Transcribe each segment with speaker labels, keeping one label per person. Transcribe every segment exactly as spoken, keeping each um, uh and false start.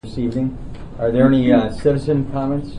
Speaker 1: This evening. Are there any uh, citizen comments?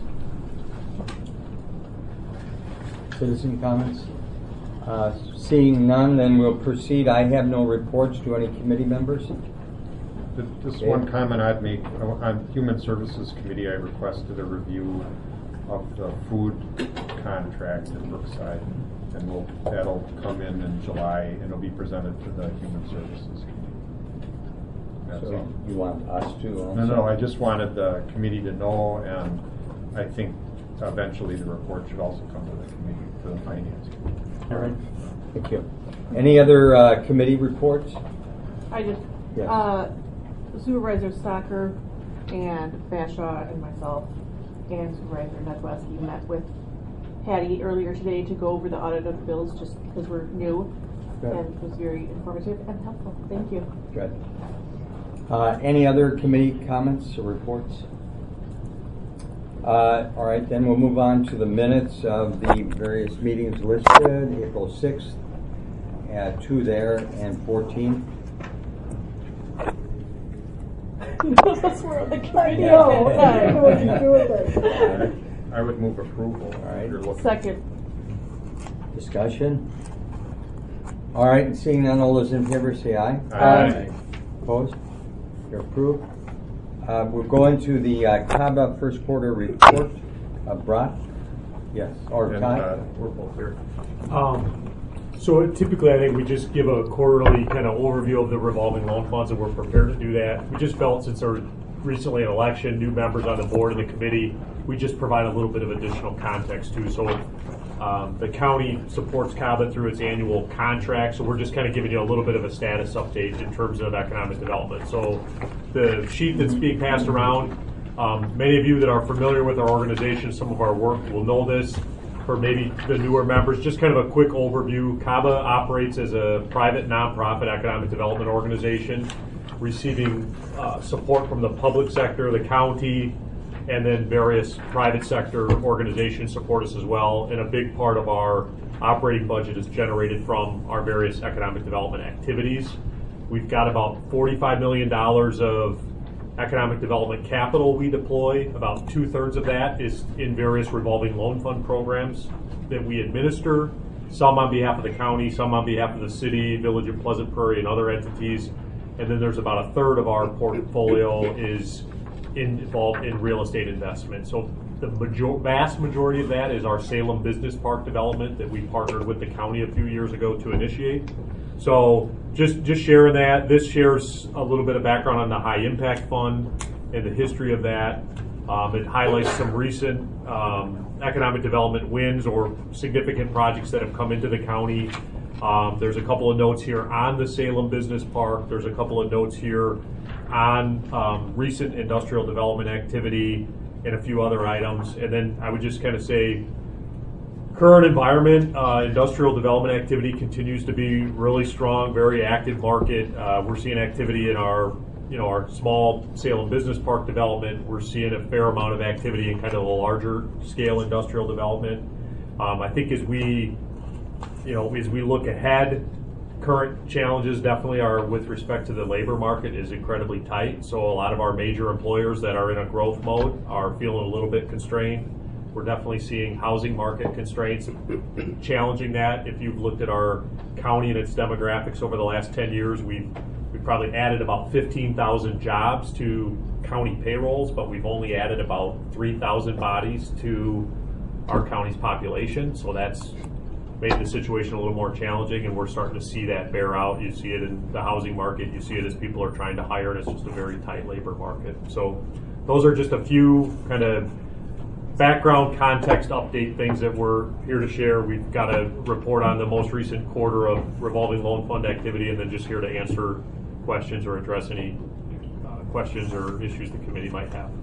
Speaker 1: Citizen comments? Uh, seeing none, then we'll proceed. I have no reports. Do any committee members?
Speaker 2: Just okay. One comment I'd make. On Human Services Committee, I requested a review of the food contract at Brookside, and we'll, that'll come in in July, and it'll be presented to the Human Services Committee. That's
Speaker 1: so
Speaker 2: all.
Speaker 1: You want us to? Also?
Speaker 2: No, no, I just wanted the committee to know, and I think eventually the report should also come to the committee, to the Finance Committee.
Speaker 1: All right. Thank you. Any other uh, committee reports?
Speaker 3: I just,
Speaker 1: yes.
Speaker 3: uh, Supervisor Stocker and Bashaw and myself and Supervisor Nedleski met with Patty earlier today to go over the audit of bills just because we're new. Good. And it was very informative and helpful. Thank you.
Speaker 1: Good. Uh, any other committee comments or reports? Uh, all right, then we'll move on to the minutes of the various meetings listed. April sixth, uh, two there, and fourteen.
Speaker 3: That's where the committee is.
Speaker 2: I would move approval.
Speaker 1: All right.
Speaker 3: Second.
Speaker 1: Discussion. All right, and seeing none, all those in favor say aye.
Speaker 2: Aye. Aye.
Speaker 1: Opposed? You're approved. Uh, we're going to the uh, C A B A first quarter report. Uh, Brock? Yes. Or
Speaker 2: and,
Speaker 1: Todd?
Speaker 2: uh, we're both here.
Speaker 4: Um, so typically I think we just give a quarterly kind of overview of the revolving loan funds, and we're prepared to do that. We just felt since there was recently an election, new members on the board and the committee, we just provide a little bit of additional context too. So um, the county supports C A B A through its annual contract, so we're just kind of giving you a little bit of a status update in terms of economic development. So the sheet that's being passed around, um, many of you that are familiar with our organization, some of our work will know this. For maybe the newer members, just kind of a quick overview. C A B A operates as a private nonprofit economic development organization, receiving uh, support from the public sector, the county, and then various private sector organizations support us as well. And a big part of our operating budget is generated from our various economic development activities. We've got about forty-five million dollars of economic development capital we deploy. About two-thirds of that is in various revolving loan fund programs that we administer, some on behalf of the county, some on behalf of the city, Village of Pleasant Prairie, and other entities. And then there's about a third of our portfolio is in, involved in real estate investment. So the major, vast majority of that is our Salem Business Park development that we partnered with the county a few years ago to initiate. So just, just sharing that. This shares a little bit of background on the High Impact Fund and the history of that. Um, it highlights some recent um, economic development wins or significant projects that have come into the county. Um, there's a couple of notes here on the Salem Business Park. There's a couple of notes here on um, recent industrial development activity and a few other items. And then I would just kind of say, current environment, uh, industrial development activity continues to be really strong, very active market. Uh, we're seeing activity in our, you know, our small Salem Business Park development. We're seeing a fair amount of activity in kind of the larger scale industrial development. Um, I think as we, you know, as we look ahead, current challenges definitely are with respect to the labor market is incredibly tight. So a lot of our major employers that are in a growth mode are feeling a little bit constrained. We're definitely seeing housing market constraints challenging that. If you've looked at our county and its demographics over the last ten years, we've, we've probably added about fifteen thousand jobs to county payrolls, but we've only added about three thousand bodies to our county's population. So that's made the situation a little more challenging, and we're starting to see that bear out. You see it in the housing market. You see it as people are trying to hire, and it's just a very tight labor market. So those are just a few kind of background context update things that we're here to share. We've got a report on the most recent quarter of revolving loan fund activity, and then just here to answer questions or address any uh, questions or issues the committee might have.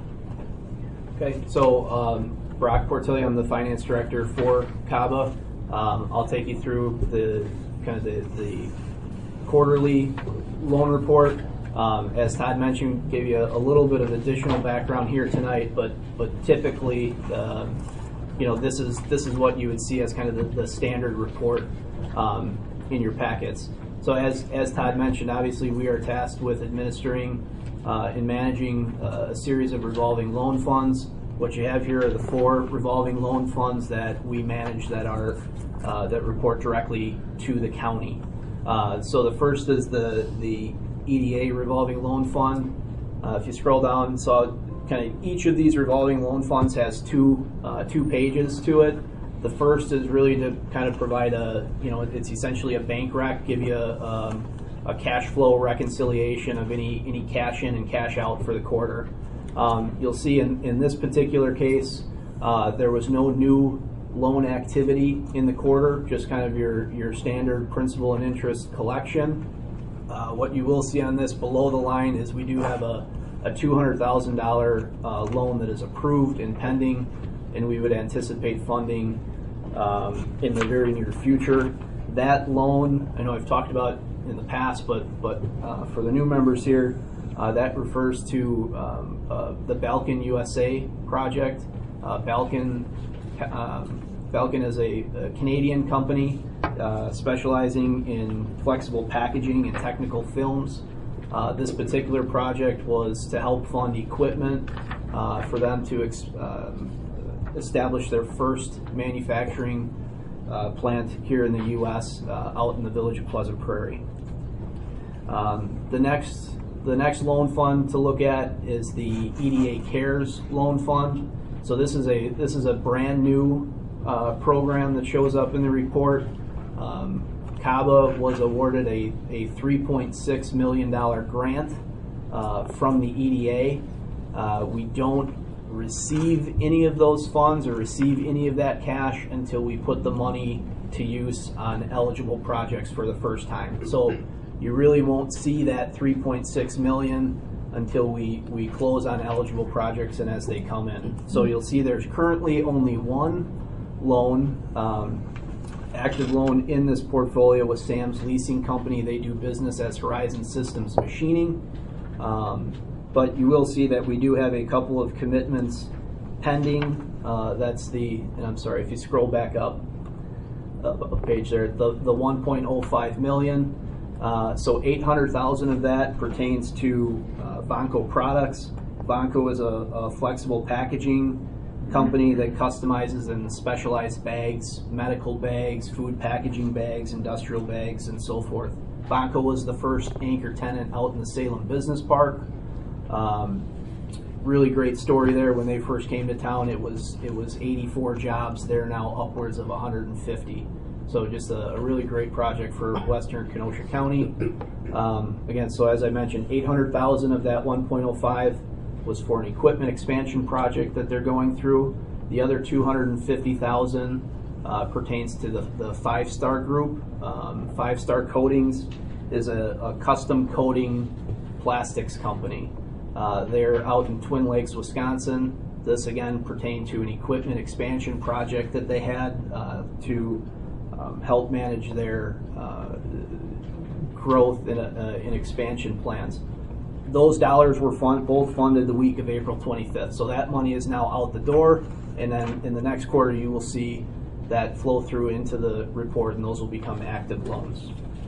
Speaker 5: Okay, so um, Brock Portilli, I'm the finance director for C A B A. Um, I'll take you through the kind of the, the quarterly loan report. Um, as Todd mentioned, gave you a, a little bit of additional background here tonight, but but typically, um, you know, this is this is what you would see as kind of the, the standard report um, in your packets. So as as Todd mentioned, obviously we are tasked with administering uh, in managing uh, a series of revolving loan funds. What you have here are the four revolving loan funds that we manage that are uh, that report directly to the county. Uh, so the first is the the E D A revolving loan fund. Uh, if you scroll down, so kind of each of these revolving loan funds has two uh, two pages to it. The first is really to kind of provide a, you know, it's essentially a bank rec, give you a, um, a cash flow reconciliation of any any cash in and cash out for the quarter. Um, you'll see in, in this particular case, uh, there was no new loan activity in the quarter, just kind of your, your standard principal and interest collection. Uh, what you will see on this below the line is we do have a, a two hundred thousand dollars uh, loan that is approved and pending, and we would anticipate funding um, in the very near future. That loan, I know I've talked about in the past, but, but uh, for the new members here, Uh, that refers to um, uh, the Balkan U S A project. Uh, Balkan, um, Balkan is a, a Canadian company uh, specializing in flexible packaging and technical films. Uh, this particular project was to help fund equipment uh, for them to ex um, establish their first manufacturing uh, plant here in the U S uh, out in the village of Pleasant Prairie. Um, the next The next loan fund to look at is the E D A CARES loan fund. So this is a this is a brand new uh, program that shows up in the report. Um, CABA was awarded a, a three point six million dollars grant uh, from the E D A. Uh, we don't receive any of those funds or receive any of that cash until we put the money to use on eligible projects for the first time. So you really won't see that three point six million dollars until we, we close on eligible projects and as they come in. So you'll see there's currently only one loan, um, active loan in this portfolio with Sam's Leasing Company. They do business as Horizon Systems Machining. Um, but you will see that we do have a couple of commitments pending. Uh, that's the, and I'm sorry, if you scroll back up a, a page there, the, the one point oh five million dollars. Uh, so eight hundred thousand of that pertains to uh, Vanco Products. Vanco is a, a flexible packaging company that customizes and specialized bags, medical bags, food packaging bags, industrial bags, and so forth. Vanco was the first anchor tenant out in the Salem Business Park. Um, really great story there. When they first came to town, it was it was eighty-four jobs. They're now upwards of one hundred fifty. So just a, a really great project for Western Kenosha County. Um, again, so as I mentioned, eight hundred thousand of that one point oh five was for an equipment expansion project that they're going through. The other two hundred fifty thousand uh, pertains to the, the Five Star Group. Um, Five Star Coatings is a, a custom coating plastics company. Uh, they're out in Twin Lakes, Wisconsin. This again pertained to an equipment expansion project that they had uh, to Um, help manage their uh, growth and uh, in expansion plans. Those dollars were fund, both funded the week of April twenty-fifth. So that money is now out the door, and then in the next quarter you will see that flow through into the report, and those will become active loans.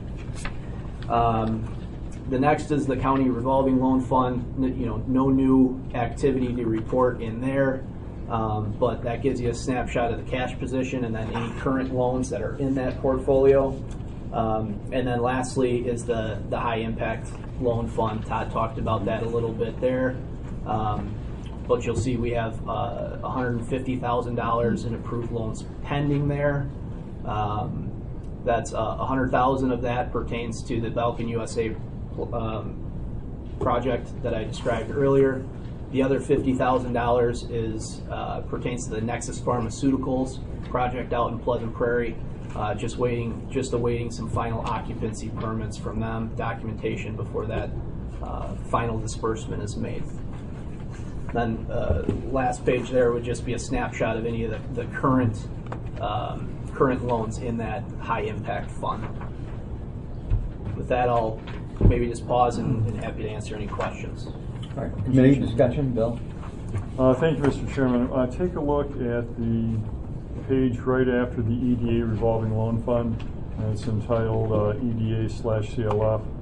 Speaker 5: Um, the next is the county revolving loan fund. You know, no new activity to report in there. Um, but that gives you a snapshot of the cash position and then any current loans that are in that portfolio. Um, and then lastly is the, the high impact loan fund. Todd talked about that a little bit there. Um, but you'll see we have uh, one hundred fifty thousand dollars in approved loans pending there. Um, that's uh, one hundred thousand dollars of that pertains to the Balkan U S A um, project that I described earlier. The other fifty thousand dollars is uh, pertains to the Nexus Pharmaceuticals project out in Pleasant Prairie. Uh, just waiting, just awaiting some final occupancy permits from them, documentation before that uh, final disbursement is made. Then uh, last page there would just be a snapshot of any of the, the current um, current loans in that high impact fund. With that, I'll maybe just pause and, and happy to answer any questions.
Speaker 1: All right, committee discussion, Bill?
Speaker 6: Uh, thank you, Mister Chairman. Uh, take a look at the page right after the E D A revolving loan fund. And it's entitled uh, E D A slash C L F.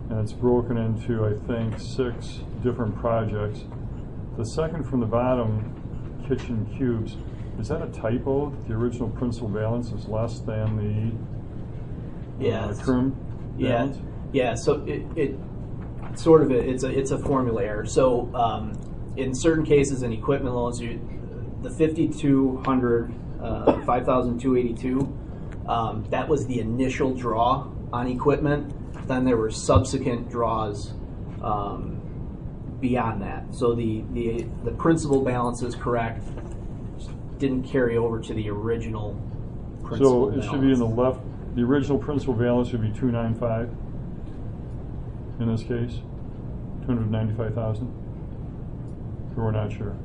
Speaker 6: and it's broken into, I think, six different projects. The second from the bottom, kitchen cubes, is that a typo? The original principal balance is less than the
Speaker 5: Yeah.
Speaker 6: uh,
Speaker 5: it's-
Speaker 6: current
Speaker 5: Yeah,
Speaker 6: balance?
Speaker 5: yeah. So it, it sort of a, it's a it's a formula error. So um, in certain cases, in equipment loans, you, the fifty-two hundred, uh, five thousand two eighty-two, um, that was the initial draw on equipment. Then there were subsequent draws um, beyond that. So the, the the principal balance is correct. Didn't carry over to the original principal
Speaker 6: So it
Speaker 5: balance.
Speaker 6: should be in the left, the original principal balance should be two ninety-five in this case, two hundred ninety-five thousand? Or we're not sure?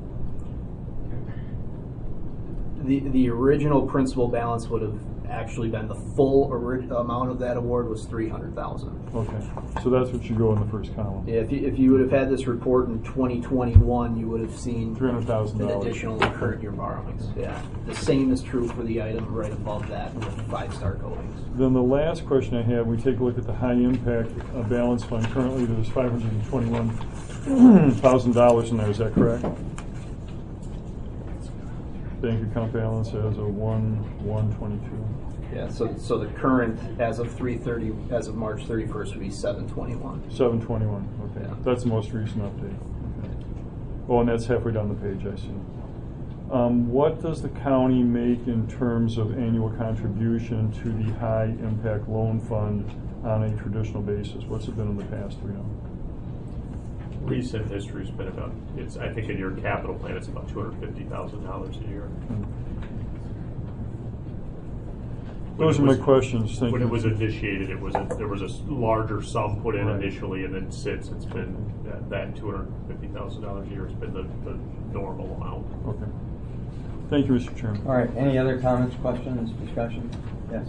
Speaker 5: The, the original principal balance would have actually been, the full ori- amount of that award was three hundred thousand.
Speaker 6: Okay, so that's what should go in the first column.
Speaker 5: Yeah, if you, if you would have had this report in twenty twenty-one, you would have seen
Speaker 6: three hundred thousand
Speaker 5: an
Speaker 6: dollars.
Speaker 5: additional current year borrowings. Yeah, the same is true for the item right above that with five-star coatings.
Speaker 6: Then the last question I have, we take a look at the high impact uh, balance fund. Currently, there's five hundred twenty-one thousand dollars in there, is that correct? Bank account balance as of one one twenty-two.
Speaker 5: Yeah, so so the current as of three thirty, as of March thirty-first would be seven twenty-one.
Speaker 6: seven twenty-one, okay.
Speaker 5: Yeah.
Speaker 6: That's the most recent update. Okay. Oh, and that's halfway down the page, I see. Um, what does the county make in terms of annual contribution to the high impact loan fund on a traditional basis? What's it been in the past, do we know?
Speaker 4: Recent history's been about, it's, I think in your capital plan, it's about two hundred fifty thousand dollars a year.
Speaker 6: Those are
Speaker 4: When
Speaker 6: my
Speaker 4: it was-
Speaker 6: questions, thank
Speaker 4: When
Speaker 6: you.
Speaker 4: it was initiated, it was, a- there was a s- larger sum put in
Speaker 6: Right.
Speaker 4: initially, and then since it's been, that, that two hundred fifty thousand dollars a year has been the, the normal amount.
Speaker 6: Okay. Thank you, Mister Chairman.
Speaker 1: All right, any other comments, questions, discussion? Yes.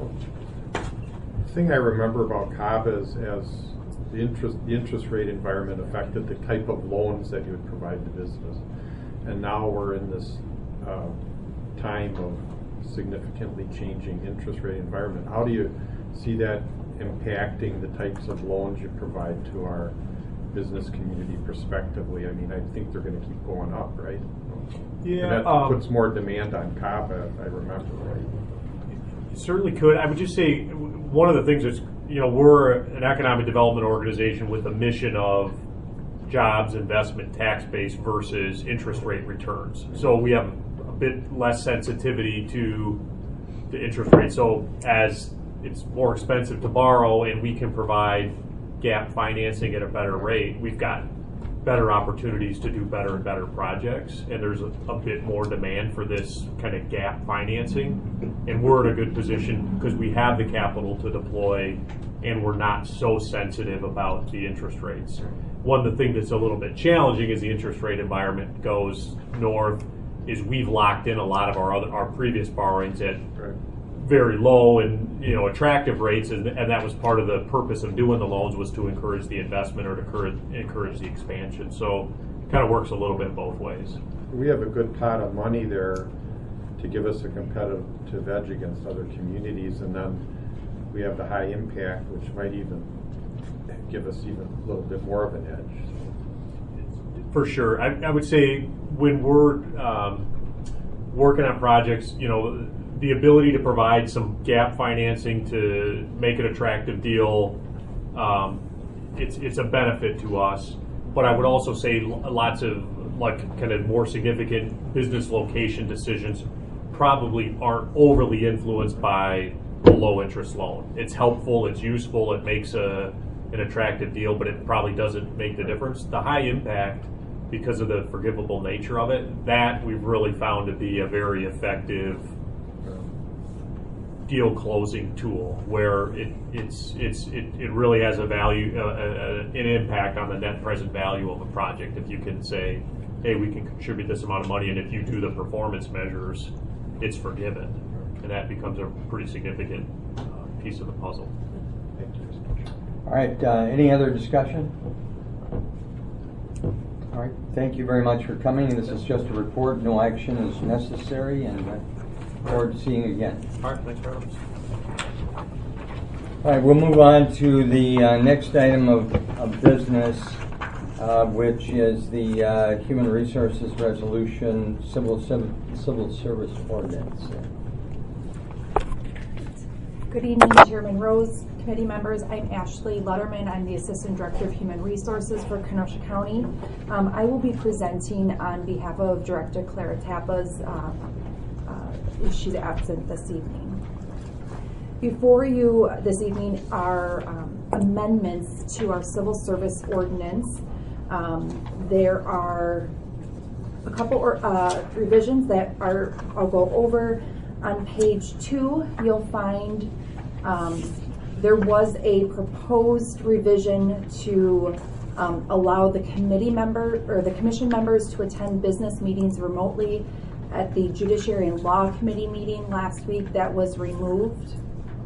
Speaker 2: The thing I remember about C A B A is as the interest, the interest rate environment affected the type of loans that you would provide to business. And now we're in this uh, time of significantly changing interest rate environment. How do you see that impacting the types of loans you provide to our business community prospectively? I mean, I think they're going to keep going up, right?
Speaker 4: Yeah,
Speaker 2: And that
Speaker 4: um,
Speaker 2: puts more demand on C A B A, if I remember right.
Speaker 4: You certainly could. I would just say one of the things is, you know, we're an economic development organization with a mission of jobs, investment, tax base versus interest rate returns. So we have a bit less sensitivity to the interest rate. So as it's more expensive to borrow and we can provide gap financing at a better rate, we've got better opportunities to do better and better projects, and there's a, a bit more demand for this kind of gap financing, and we're in a good position because we have the capital to deploy and we're not so sensitive about the interest rates. One of the things that's a little bit challenging as the interest rate environment goes north is we've locked in a lot of our other our previous borrowings at
Speaker 2: Right.
Speaker 4: very low and, you know, attractive rates, and, and that was part of the purpose of doing the loans, was to encourage the investment or to encourage, encourage the expansion. So it kind of works a little bit both ways.
Speaker 2: We have a good pot of money there to give us a competitive edge against other communities, and then we have the high impact, which might even give us even a little bit more of an edge.
Speaker 4: For sure. I, I would say when we're um, working on projects, you know, the ability to provide some gap financing to make an attractive deal, um, it's it's a benefit to us. But I would also say lots of like kind of more significant business location decisions probably aren't overly influenced by a low interest loan. It's helpful, it's useful, it makes a an attractive deal, but it probably doesn't make the difference. The high impact, because of the forgivable nature of it, that we've really found to be a very effective deal closing tool, where it it's it's it, it really has a value, uh, uh, an impact on the net present value of a project. If you can say, hey, we can contribute this amount of money, and if you do the performance measures, it's forgiven, and that becomes a pretty significant uh, piece of the puzzle.
Speaker 2: Thank you.
Speaker 1: All right, uh, any other discussion? All right, thank you very much for coming. This is just a report. No action is necessary, and I look forward to seeing you again.
Speaker 4: All right, thanks very much.
Speaker 1: All right, we'll move on to the uh, next item of, of business, uh, which is the uh, Human Resources Resolution Civil, Civil, Civil Service Ordinance.
Speaker 7: Good evening, Chairman Rose, committee members. I'm Ashley Letterman. I'm the Assistant Director of Human Resources for Kenosha County. Um, I will be presenting on behalf of Director Clara Tappas. Um, uh, she's absent this evening. Before you this evening are um, amendments to our Civil Service Ordinance. Um, there are a couple or, uh, revisions that are I'll go over. On page two, you'll find um, there was a proposed revision to um, allow the committee member or the commission members to attend business meetings remotely. At the Judiciary and Law Committee meeting last week, that was removed.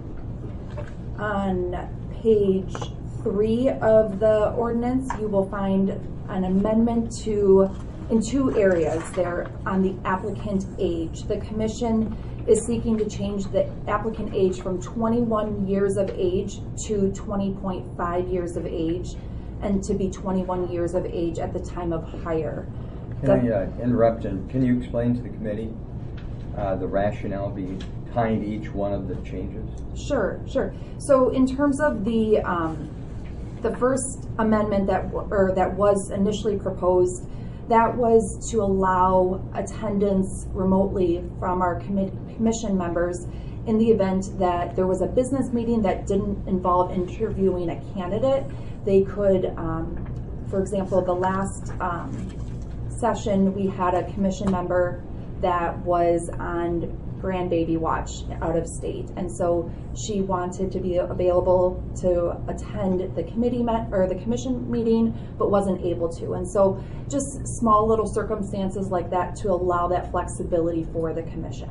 Speaker 7: On page three of the ordinance, you will find an amendment to, in two areas there, on the applicant age. The commission is seeking to change the applicant age from twenty-one years of age to twenty point five years of age, and to be twenty-one years of age at the time of hire.
Speaker 1: Can
Speaker 7: The-
Speaker 1: I uh, interrupt, and can you explain to the committee uh, the rationale behind each one of the changes?
Speaker 7: Sure, sure. So in terms of the um, the first amendment that w- or that was initially proposed, that was to allow attendance remotely from our commi- commission members in the event that there was a business meeting that didn't involve interviewing a candidate. They could, um, for example, the last um, session we had a commission member that was on grandbaby watch out of state, and so she wanted to be available to attend the committee met or the commission meeting, but wasn't able to. And so just small little circumstances like that to allow that flexibility for the commission.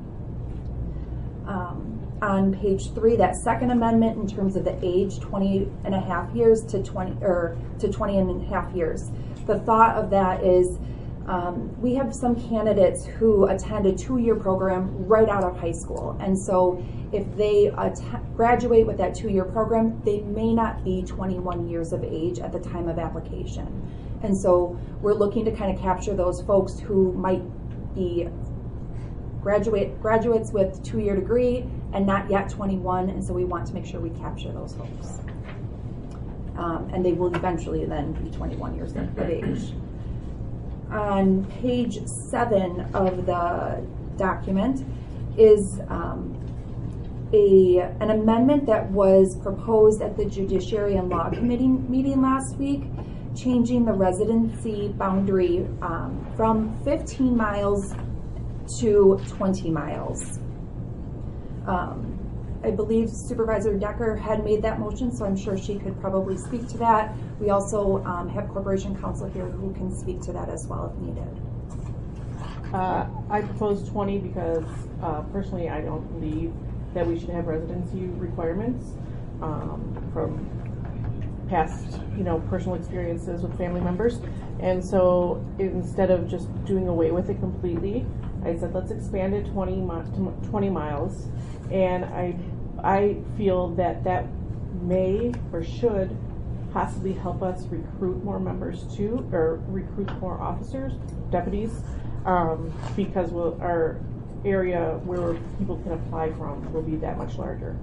Speaker 7: Um, on page three, that second amendment in terms of the age, twenty and a half years to twenty or to twenty and a half years. The thought of that is Um, we have some candidates who attend a two-year program right out of high school, and so if they att- graduate with that two-year program, they may not be twenty-one years of age at the time of application. And so we're looking to kind of capture those folks who might be graduate graduates with two-year degree and not yet twenty-one, and so we want to make sure we capture those folks. Um, and they will eventually then be twenty-one years of age. On page seven of the document is um, a an amendment that was proposed at the Judiciary and Law Committee meeting last week, changing the residency boundary um, from fifteen miles to twenty miles. Um, I believe Supervisor Decker had made that motion, so I'm sure she could probably speak to that. We also um, have Corporation Counsel here who can speak to that as well if needed.
Speaker 3: Uh, I propose twenty because uh, personally I don't believe that we should have residency requirements um, from past, you know, personal experiences with family members. And so instead of just doing away with it completely, I said let's expand it twenty, mi- to twenty miles. And I, I feel that that may or should possibly help us recruit more members too, or recruit more officers, deputies, um, because we'll, our area where people can apply from will be that much larger.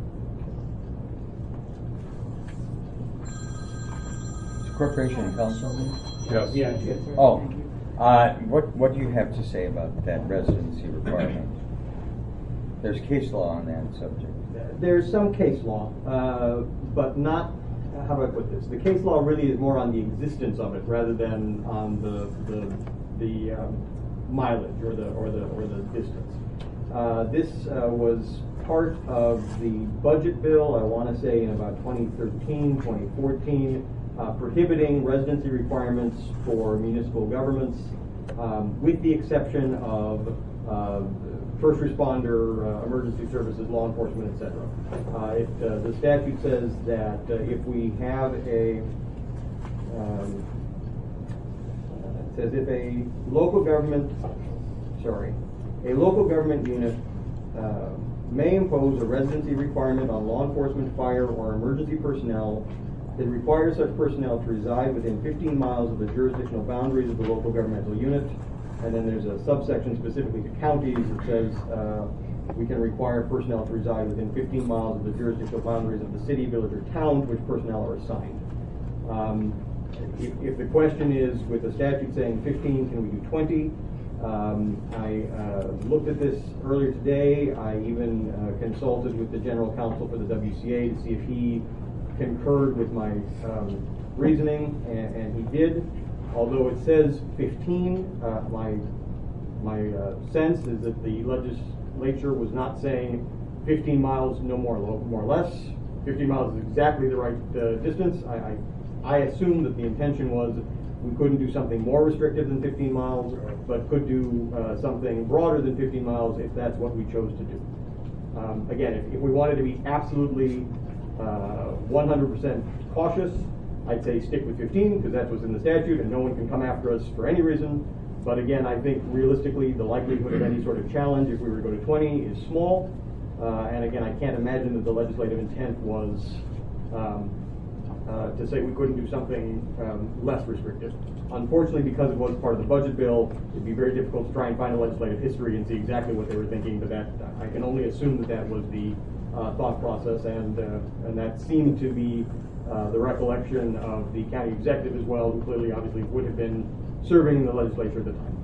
Speaker 1: Corporation Counsel?
Speaker 2: Yes.
Speaker 5: Yeah.
Speaker 1: Oh, uh, what, what do you have to say about that residency requirement? There's case law on that subject.
Speaker 8: There's some case law, uh, but not, how do I put this? The case law really is more on the existence of it rather than on the the, the um, mileage or the or the or the distance. Uh, this uh, was part of the budget bill, I want to say in about twenty thirteen, twenty fourteen, uh, prohibiting residency requirements for municipal governments, um, with the exception of uh, first responder, uh, emergency services, law enforcement, et cetera. Uh, it, uh, the statute says that uh, if we have a, um, it says if a local government, sorry, a local government unit uh, may impose a residency requirement on law enforcement, fire, or emergency personnel that requires such personnel to reside within fifteen miles of the jurisdictional boundaries of the local governmental unit. And then there's a subsection specifically to counties that says uh, we can require personnel to reside within fifteen miles of the jurisdictional boundaries of the city, village, or town to which personnel are assigned. Um, if, if the question is, with the statute saying fifteen, can we do twenty? Um, I uh, looked at this earlier today. I even uh, consulted with the general counsel for the W C A to see if he concurred with my um, reasoning, and, and he did. Although it says fifteen, uh, my my uh, sense is that the legislature was not saying fifteen miles, no more, more or less. fifteen miles is exactly the right uh, distance. I, I I assume that the intention was we couldn't do something more restrictive than fifteen miles, but could do uh, something broader than fifteen miles if that's what we chose to do. Um, again, if, if we wanted to be absolutely uh, one hundred percent cautious, I'd say stick with fifteen because that's what's in the statute and no one can come after us for any reason. But again, I think realistically the likelihood of any sort of challenge if we were to go to twenty is small. Uh, and again, I can't imagine that the legislative intent was um, uh, to say we couldn't do something um, less restrictive. Unfortunately, because it was part of the budget bill, it'd be very difficult to try and find a legislative history and see exactly what they were thinking. But that I can only assume that that was the uh, thought process, and uh, and that seemed to be uh, the recollection of the county executive as well, who clearly, obviously, would have been serving in the legislature at the time.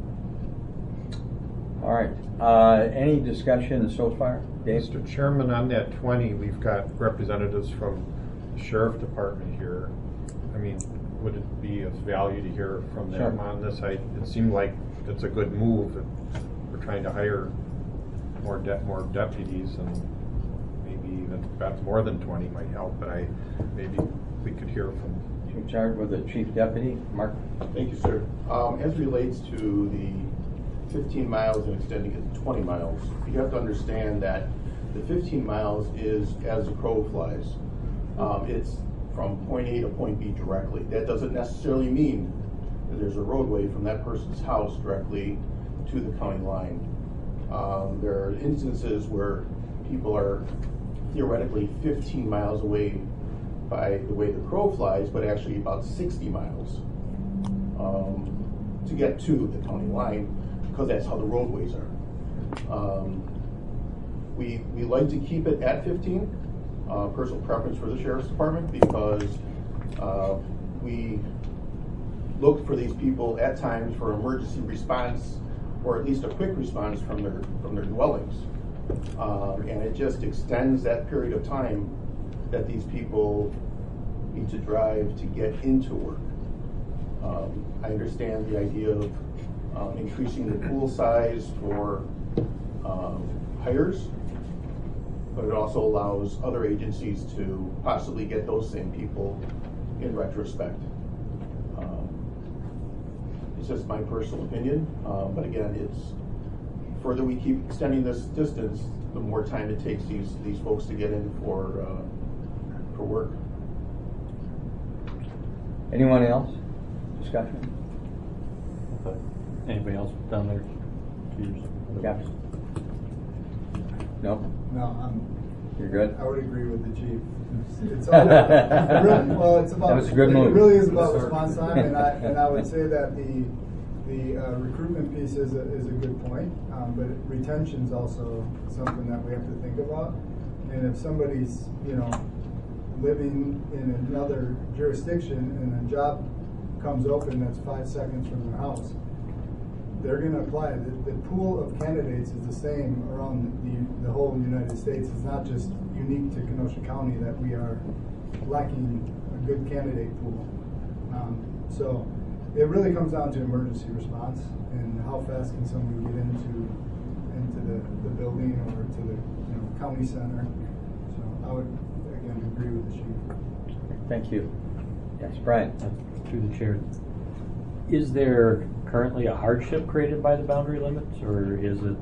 Speaker 1: All right. Uh, any discussion so far? Dave?
Speaker 2: Mister Chairman, on that twenty, we've got representatives from the Sheriff Department here. I mean, would it be of value to hear from them
Speaker 1: Sure.
Speaker 2: on this? I, it seemed like it's a good move. We're trying to hire more de- more deputies, and maybe even perhaps more than twenty might help. But I maybe we could hear from.
Speaker 1: In charge with the chief deputy, Mark.
Speaker 9: Thank you, sir. Um, as relates to the fifteen miles and extending it to twenty miles, you have to understand that the fifteen miles is as the crow flies. Um, it's from point A to point B directly. That doesn't necessarily mean that there's a roadway from that person's house directly to the county line. Um, there are instances where people are theoretically fifteen miles away by the way the crow flies, but actually about sixty miles um, to get to the county line, because that's how the roadways are. Um, we we like to keep it at fifteen. Uh, personal preference for the Sheriff's Department, because uh, we look for these people at times for emergency response, or at least a quick response from their from their dwellings, um, and it just extends that period of time that these people need to drive to get into work. Um, I understand the idea of um, increasing the pool size for um, hires, but it also allows other agencies to possibly get those same people in retrospect. Um, it's just my personal opinion, um, but again, it's further we keep extending this distance, the more time it takes these these folks to get in for uh, for work.
Speaker 1: Anyone else? Discussion?
Speaker 10: Anybody else down there?
Speaker 1: Yes. No?
Speaker 11: No, I'm,
Speaker 1: You're good?
Speaker 11: I would agree with the chief. It's, it's all, it really, well, it's about,
Speaker 1: That was a good move.
Speaker 11: it really is about response time, and I, and I would say that the, the uh, recruitment piece is a, is a good point, um, but retention is also something that we have to think about. And if somebody's, you know, living in another jurisdiction and a job comes open that's five seconds from their house, they're going to apply. The, the pool of candidates is the same around the, the whole United States. It's not just unique to Kenosha County that we are lacking a good candidate pool. Um, so it really comes down to emergency response and how fast can somebody get into into the, the building or to the you know, county center. So I would, again, agree with the chief.
Speaker 1: Thank you. Yes, Brian.
Speaker 10: Through the chair. Is there currently a hardship created by the boundary limits, or is it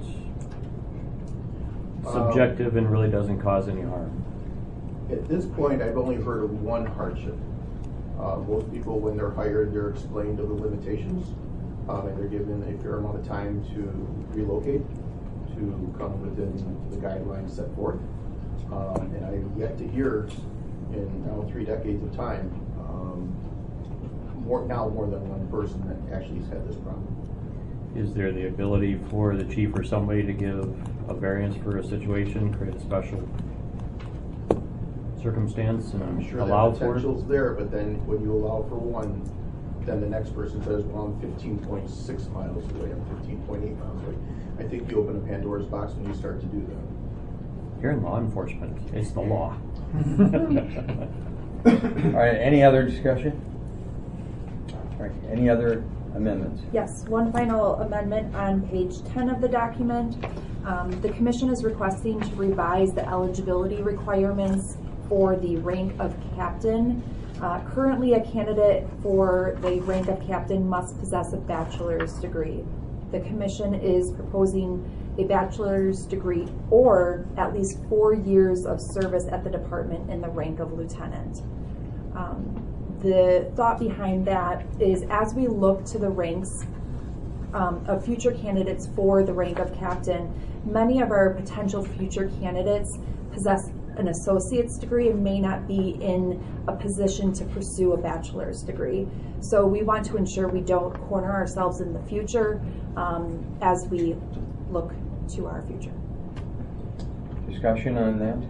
Speaker 10: subjective and really doesn't cause any harm?
Speaker 9: At this point, I've only heard of one hardship. Uh, most people, when they're hired, they're explained of the limitations, um, and they're given a fair amount of time to relocate to to come within the guidelines set forth. Um, and I've yet to hear, in now three decades of time, um, more now more than one person that actually has had this problem.
Speaker 10: Is there the ability for the chief or somebody to give a variance for a situation, create a special circumstance and
Speaker 9: I'm sure
Speaker 10: allow
Speaker 9: that
Speaker 10: for it?
Speaker 9: potential's there, but then when you allow for one, then the next person says, well, I'm fifteen point six miles away, I'm fifteen point eight miles away. I think you open a Pandora's box when you start to do that.
Speaker 10: You're in law enforcement. It's the law.
Speaker 1: All right, any other discussion? All right, any other amendments?
Speaker 7: Yes, one final amendment on page ten of the document. Um, the commission is requesting to revise the eligibility requirements for the rank of captain. Uh, currently, a candidate for the rank of captain must possess a bachelor's degree. The commission is proposing a bachelor's degree or at least four years of service at the department in the rank of lieutenant. Um, the thought behind that is, as we look to the ranks um, of future candidates for the rank of captain, many of our potential future candidates possess an associate's degree and may not be in a position to pursue a bachelor's degree. So we want to ensure we don't corner ourselves in the future um, as we look to our future.
Speaker 1: Discussion on that?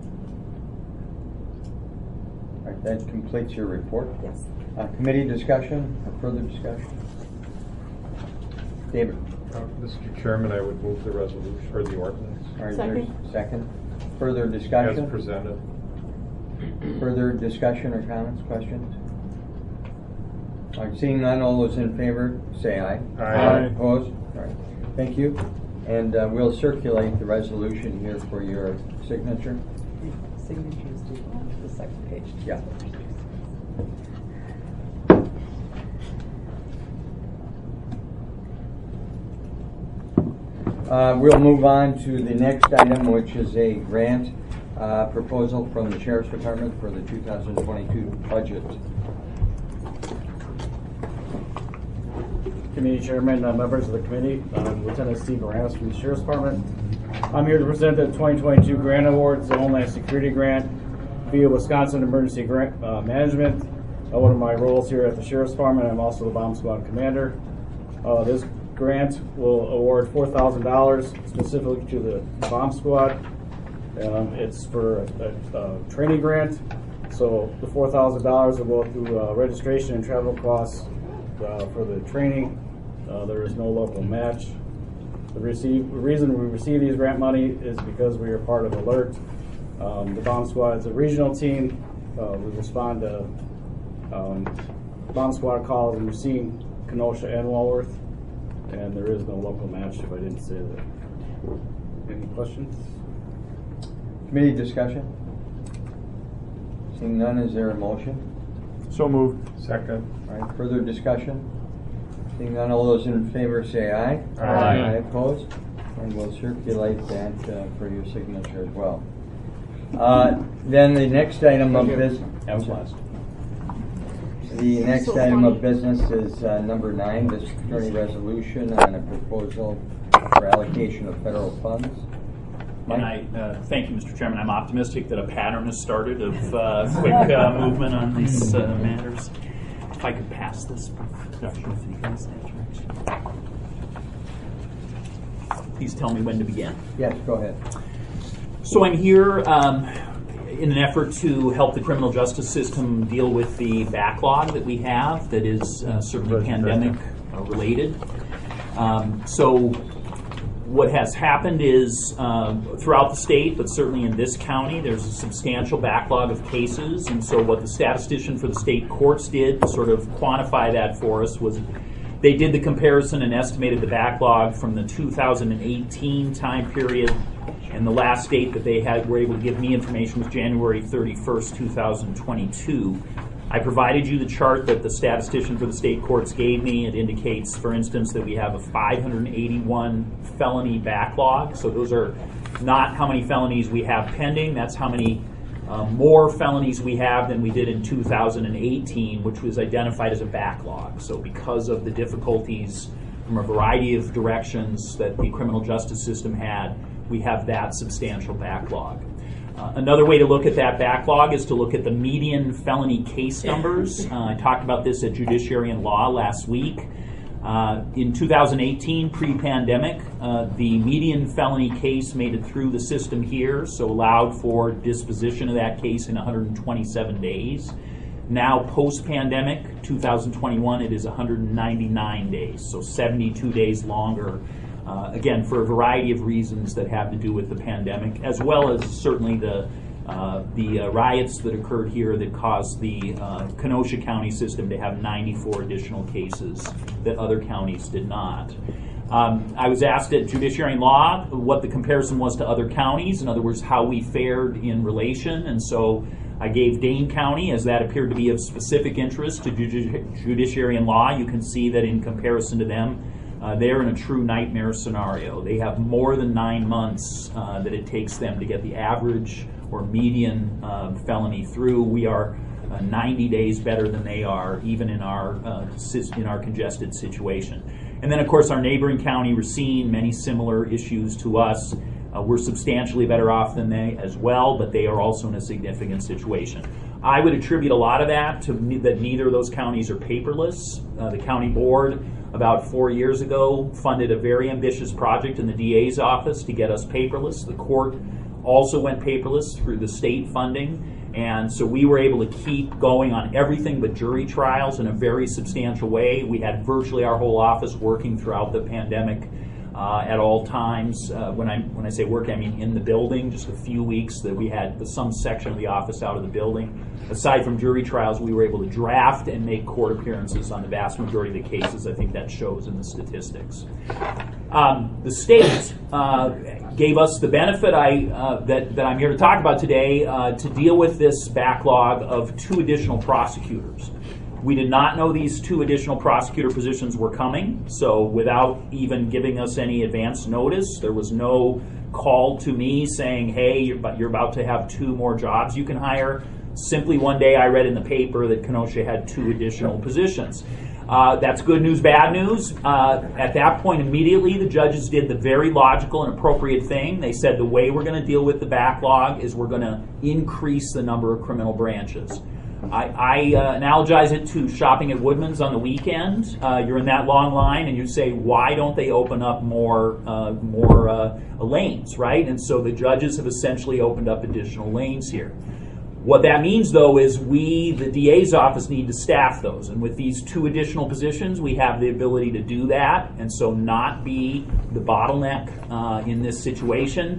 Speaker 1: All right, that completes your report.
Speaker 7: Yes.
Speaker 1: Uh, committee discussion or further discussion? David?
Speaker 2: Uh, Mister Chairman, I would move the resolution, or the ordinance.
Speaker 1: All right,
Speaker 3: Second.
Speaker 1: there's second. Further discussion?
Speaker 2: As presented.
Speaker 1: Further discussion or comments, questions? All right, seeing none, all those in favor, say aye.
Speaker 2: Aye.
Speaker 1: Opposed? All right, thank you. And uh, we'll circulate the resolution here for your signature.
Speaker 12: Signatures to the second page.
Speaker 1: Yeah. Uh, we'll move on to the next item, which is a grant uh, proposal from the Sheriff's Department for the two thousand twenty-two budget.
Speaker 13: Committee Chairman, uh, members of the committee, uh, Lieutenant Steve Moranis from the Sheriff's Department. I'm here to present the twenty twenty-two grant awards, the Homeland Security Grant via Wisconsin Emergency Grant uh, Management. Uh, one of my roles here at the Sheriff's Department, I'm also the Bomb Squad Commander. Uh, this grant will award four thousand dollars specifically to the Bomb Squad. Um, it's for a, a, a training grant, so the four thousand dollars will go through uh, registration and travel costs uh, for the training. Uh, there is no local match. The, receive, the reason we receive these grant money is because we are part of ALERT. Um, the Bomb Squad is a regional team. Uh, we respond to um, Bomb Squad calls in Racine, Kenosha, and Walworth. And there is no local match, if I didn't say that. Any questions?
Speaker 1: Committee discussion? Seeing none, is there a motion?
Speaker 6: So moved.
Speaker 2: Second.
Speaker 1: All right, further discussion? Seeing none, all those in favor say aye.
Speaker 2: Aye.
Speaker 1: Aye opposed? And we'll circulate that uh, for your signature as well. Uh, then the next item of business.
Speaker 10: That was last.
Speaker 1: The next
Speaker 3: So
Speaker 1: item of
Speaker 3: funny.
Speaker 1: business is uh, number nine, this attorney resolution on a proposal for allocation of federal funds. Mike?
Speaker 14: And I uh, thank you, Mister Chairman. I'm optimistic that a pattern has started of uh, quick uh, movement on these uh, matters. If I could pass this profession with you guys that direction. Please tell me when to begin.
Speaker 1: Yes, go ahead.
Speaker 14: So I'm here um, in an effort to help the criminal justice system deal with the backlog that we have that is uh, certainly pandemic uh, related. Um, so what has happened is uh, throughout the state, but certainly in this county, there's a substantial backlog of cases. And so what the statistician for the state courts did to sort of quantify that for us was they did the comparison and estimated the backlog from the two thousand eighteen time period. And the last date that they had were able to give me information was January thirty-first, two thousand twenty-two. I provided you the chart that the statistician for the state courts gave me. It indicates, for instance, that we have a five hundred eighty-one felony backlog. So those are not how many felonies we have pending. That's how many uh, more felonies we have than we did in two thousand eighteen, which was identified as a backlog. So because of the difficulties from a variety of directions that the criminal justice system had, we have that substantial backlog. Uh, another way to look at that backlog is to look at the median felony case numbers. Uh, I talked about this at Judiciary and Law last week. Uh, in two thousand eighteen, pre-pandemic, uh, the median felony case made it through the system here, so allowed for disposition of that case in one hundred twenty-seven days. Now, post-pandemic, two thousand twenty-one, it is one hundred ninety-nine days, so seventy-two days longer. Uh, again, for a variety of reasons that have to do with the pandemic, as well as certainly the uh, the uh, riots that occurred here that caused the uh, Kenosha County system to have ninety-four additional cases that other counties did not. Um, I was asked at Judiciary and Law what the comparison was to other counties, in other words, how we fared in relation, and so I gave Dane County, as that appeared to be of specific interest to Judi- Judiciary and Law. You can see that in comparison to them, Uh, they're in a true nightmare scenario. They have more than nine months uh, that it takes them to get the average or median uh, felony through. We are uh, ninety days better than they are, even in our uh, in our congested situation. And then, of course, our neighboring county, Racine, many similar issues to us. Uh, we're substantially better off than they as well, but they are also in a significant situation. I would attribute a lot of that to ne- that neither of those counties are paperless. Uh, the county board, about four years ago, funded a very ambitious project in the D A's office to get us paperless. The court also went paperless through the state funding, and so we were able to keep going on everything but jury trials in a very substantial way. We had virtually our whole office working throughout the pandemic uh, at all times. Uh, when I when I say work, I mean in the building. Just a few weeks that we had some section of the office out of the building. Aside from jury trials, we were able to draft and make court appearances on the vast majority of the cases. I think that shows in the statistics. Um, the state uh, gave us the benefit I, uh, that, that I'm here to talk about today uh, to deal with this backlog of two additional prosecutors. We did not know these two additional prosecutor positions were coming, so without even giving us any advance notice, there was no call to me saying, hey, you're, you're about to have two more jobs you can hire. Simply one day I read in the paper that Kenosha had two additional positions. Uh, that's good news, bad news. Uh, at that point, immediately, the judges did the very logical and appropriate thing. They said the way we're going to deal with the backlog is we're going to increase the number of criminal branches. I, I uh, analogize it to shopping at Woodman's on the weekend. Uh, you're in that long line, and you say, why don't they open up more uh, more uh, lanes, right? And so the judges have essentially opened up additional lanes here. What that means, though, is we, the D A's office, need to staff those. And with these two additional positions, we have the ability to do that, and so not be the bottleneck uh, in this situation,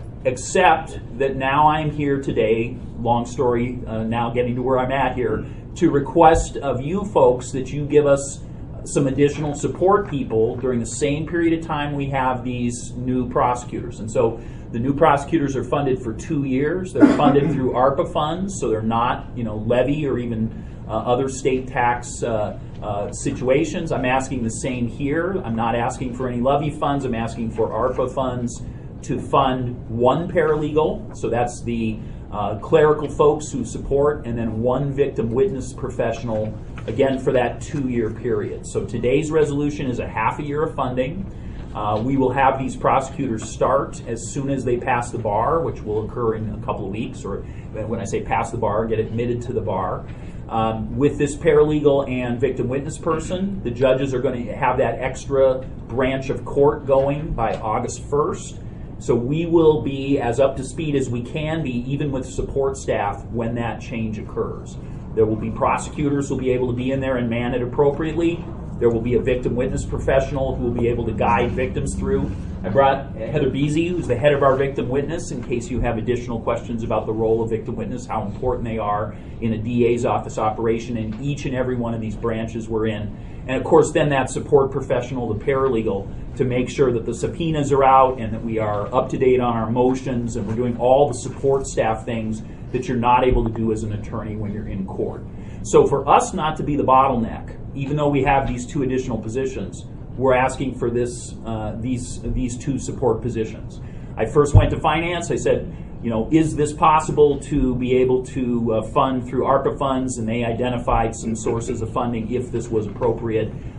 Speaker 14: except that now I'm here today, long story, uh, now getting to where I'm at here, to request of you folks that you give us some additional support people during the same period of time we have these new prosecutors. And so the new prosecutors are funded for two years. They're funded through ARPA funds, so they're not, you know, levy or even uh, other state tax uh, uh, situations. I'm asking the same here. I'm not asking for any levy funds. I'm asking for ARPA funds to fund one paralegal, so that's the uh, clerical folks who support, and then one victim witness professional, again, for that two-year period. So today's resolution is a half a year of funding. Uh, we will have these prosecutors start as soon as they pass the bar, which will occur in a couple of weeks, or when I say pass the bar, get admitted to the bar. Um, with this paralegal and victim witness person, the judges are going to have that extra branch of court going by August first. So we will be as up to speed as we can be, even with support staff, when that change occurs. There will be prosecutors who will be able to be in there and man it appropriately. There will be a victim witness professional who will be able to guide victims through. I brought Heather Beasy, who's the head of our victim witness, in case you have additional questions about the role of victim witness, how important they are in a D A's office operation in each and every one of these branches we're in. And of course, then that support professional, the paralegal, to make sure that the subpoenas are out and that we are up to date on our motions and we're doing all the support staff things that you're not able to do as an attorney when you're in court. So for us not to be the bottleneck, even though we have these two additional positions, we're asking for this, uh, these these two support positions. I first went to finance. I said, you know, is this possible to be able to uh, fund through ARPA funds? And they identified some sources of funding if this was appropriate.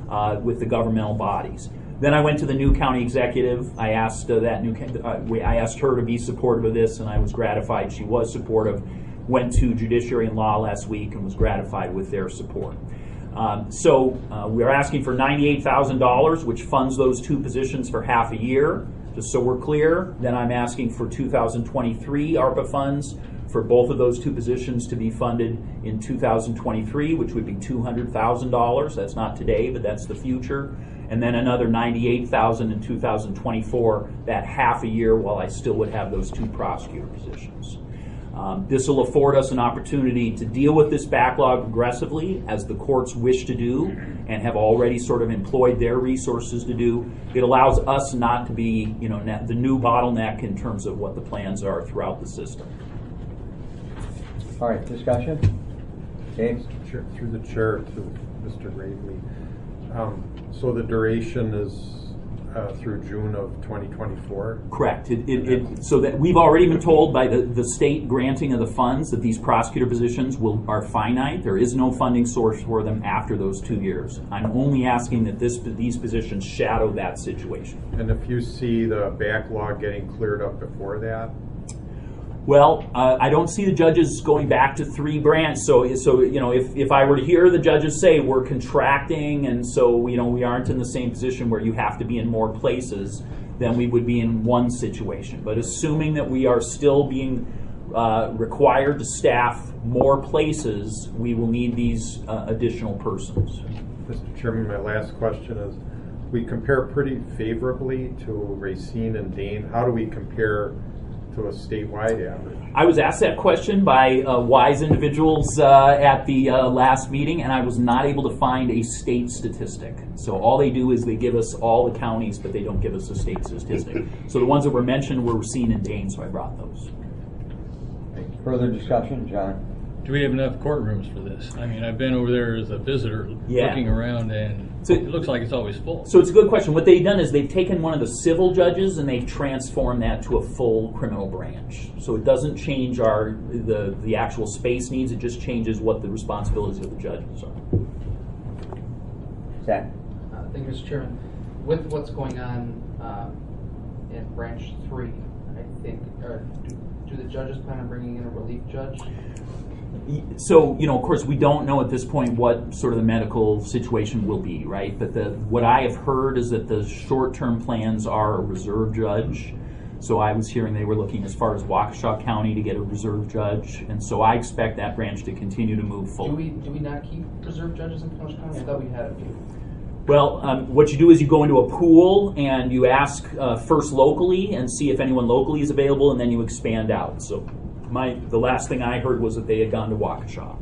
Speaker 14: uh, with the governmental bodies. Then I went to the new county executive. I asked uh, that new uh, I asked her to be supportive of this, and I was gratified she was supportive. Went to Judiciary and Law last week and was gratified with their support. Um, so uh, we are asking for ninety-eight thousand dollars, which funds those two positions for half a year. Just so we're clear, then I'm asking for two thousand twenty-three ARPA funds for both of those two positions to be funded in two thousand twenty-three, which would be two hundred thousand dollars. That's not today, but that's the future. And then another ninety-eight thousand dollars in two thousand twenty-four, that half a year while I still would have those two prosecutor positions. Um, this will afford us an opportunity to deal with this backlog aggressively, as the courts wish to do and have already sort of employed their resources to do. It allows us not to be, you know, the new bottleneck in terms of what the plans are throughout the system.
Speaker 1: All right, discussion? James?
Speaker 2: Sure, through the chair to Mister Gravely. Um, so the duration is uh, through June of twenty twenty-four?
Speaker 14: Correct. It, it, it, so that we've already been told by the, the state granting of the funds that these prosecutor positions will are finite. There is no funding source for them after those two years. I'm only asking that this these positions shadow that situation.
Speaker 2: And if you see the backlog getting cleared up before that?
Speaker 14: Well, uh, I don't see the judges going back to three branches. So, so you know, if, if I were to hear the judges say we're contracting, and so you know we aren't in the same position where you have to be in more places, then we would be in one situation. But assuming that we are still being uh, required to staff more places, we will need these uh, additional persons.
Speaker 2: Mister Chairman, my last question is: we compare pretty favorably to Racine and Dane. How do we compare to a statewide average?
Speaker 14: I was asked that question by uh, wise individuals uh, at the uh, last meeting, and I was not able to find a state statistic. So all they do is they give us all the counties, but they don't give us a state statistic. So the ones that were mentioned were Racine and Dane, so I brought those.
Speaker 1: Further discussion, John?
Speaker 15: Do we have enough courtrooms for this? I mean, I've been over there as a visitor
Speaker 14: Yeah.
Speaker 15: looking around, and
Speaker 14: So-
Speaker 15: it looks like it's always full.
Speaker 14: So it's a good question. What they've done is they've taken one of the civil judges and they've transformed that to a full criminal branch. So it doesn't change our the the actual space needs. It just changes what the responsibilities of the judges are.
Speaker 1: Zach?
Speaker 16: Uh, thank you, Mister Chairman. With what's going on um, in branch three, I think, or do, do the judges plan on bringing in a relief judge?
Speaker 14: So, you know, of course, we don't know at this point what sort of the medical situation will be, right? But the what I have heard is that the short-term plans are a reserve judge. So I was hearing they were looking as far as Waukesha County to get a reserve judge, and so I expect that branch to continue to move
Speaker 16: Do
Speaker 14: forward.
Speaker 16: we do we not keep reserve judges in Kenosha County? I thought we had a few.
Speaker 14: Well, um, what you do is you go into a pool and you ask uh, first locally and see if anyone locally is available, and then you expand out. So my the last thing I heard was that they had gone to Waukesha.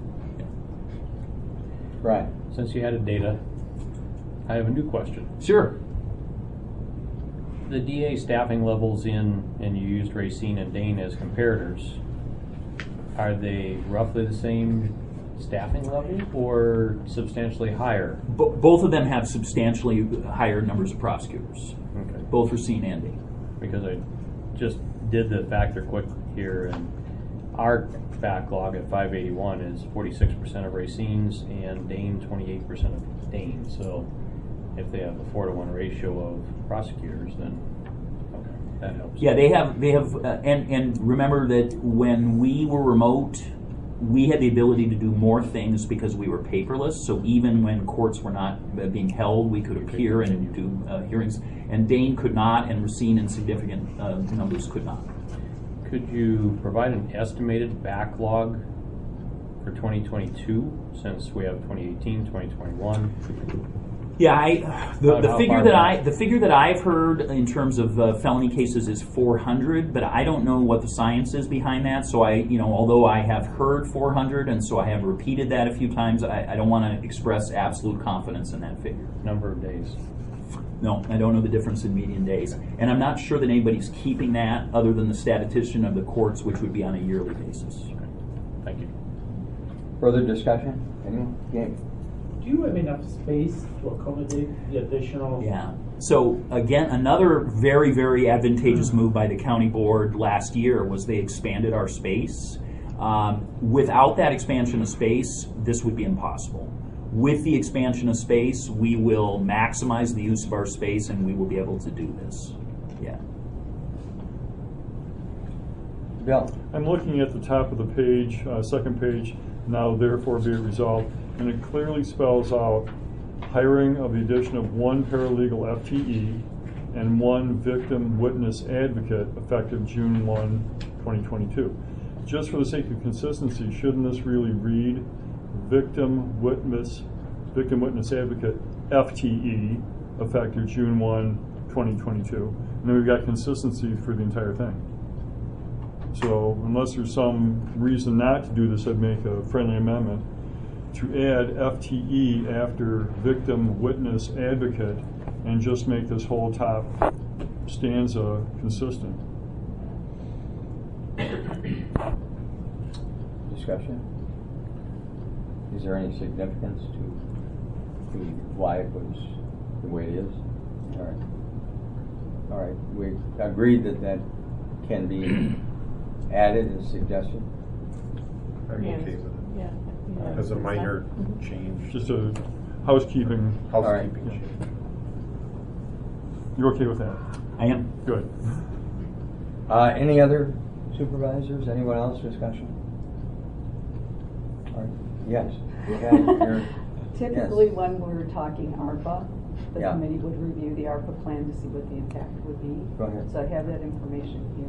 Speaker 1: Right.
Speaker 10: Since you had data, I have a new question.
Speaker 14: Sure.
Speaker 10: The D A staffing levels in, and you used Racine and Dane as comparators, are they roughly the same staffing level or substantially higher?
Speaker 14: Bo- both of them have substantially higher numbers of prosecutors.
Speaker 10: Okay.
Speaker 14: Both Racine and Dane.
Speaker 10: Because I just did the factor quick here, and our backlog at five eighty-one is forty-six percent of Racine's and Dane twenty-eight percent of Dane. So if they have a four to one ratio of prosecutors, then okay, that helps.
Speaker 14: Yeah, they have they have uh, and and remember that when we were remote, we had the ability to do more things because we were paperless. So even when courts were not uh, being held, we could appear and do uh, hearings. And Dane could not, and Racine in significant uh, numbers could not.
Speaker 10: Could you provide an estimated backlog for twenty twenty-two, since we have twenty eighteen, twenty twenty-one?
Speaker 14: Yeah, I, the,
Speaker 10: How-
Speaker 14: the
Speaker 10: how
Speaker 14: figure
Speaker 10: far
Speaker 14: that
Speaker 10: back?
Speaker 14: I the figure that I've heard in terms of uh, felony cases is four hundred, but I don't know what the science is behind that. So I, you know, although I have heard four hundred, and so I have repeated that a few times, I, I don't want to express absolute confidence in that figure.
Speaker 10: Number of days.
Speaker 14: No, I don't know the difference in median days, and I'm not sure that anybody's keeping that other than the statistician of the courts, which would be on a yearly basis.
Speaker 10: Thank you.
Speaker 1: Further discussion? Anyone? Game?
Speaker 17: Do you have enough space to accommodate the additional?
Speaker 14: Yeah. So again, another very, very advantageous move by the county board last year was they expanded our space. Um, without that expansion of space, this would be impossible. with the expansion of space, we will maximize the use of our space and we will be able to do this. Yeah.
Speaker 1: Bill?
Speaker 6: I'm looking at the top of the page, uh, second page, now therefore be it resolved, and it clearly spells out hiring of the addition of one paralegal F T E and one victim witness advocate effective June first, twenty twenty-two. Just for the sake of consistency, shouldn't this really read victim witness, victim witness advocate F T E effective June first, twenty twenty-two? And then we've got consistency for the entire thing. So unless there's some reason not to do this, I'd make a friendly amendment to add F T E after victim witness advocate and just make this whole top stanza consistent.
Speaker 1: Discussion? Is there any significance to, to why it was the way it is? All right. All right. We agreed that that can be added as a suggestion.
Speaker 2: I'm
Speaker 3: Yes.
Speaker 2: okay with it.
Speaker 3: Yeah.
Speaker 1: Right.
Speaker 2: As a minor
Speaker 3: Mhm.
Speaker 2: change.
Speaker 6: Just a housekeeping.
Speaker 2: Housekeeping
Speaker 6: Right.
Speaker 2: change.
Speaker 6: You're okay with that?
Speaker 14: I am.
Speaker 6: Good.
Speaker 1: Uh, any other supervisors? Anyone else? Discussion? All right. Yes. Yeah, you're-
Speaker 12: Typically,
Speaker 1: yes.
Speaker 12: when we're talking ARPA, the
Speaker 1: Yeah.
Speaker 12: committee would review the ARPA plan to see what the impact would be.
Speaker 1: Go ahead.
Speaker 12: So I have that information here.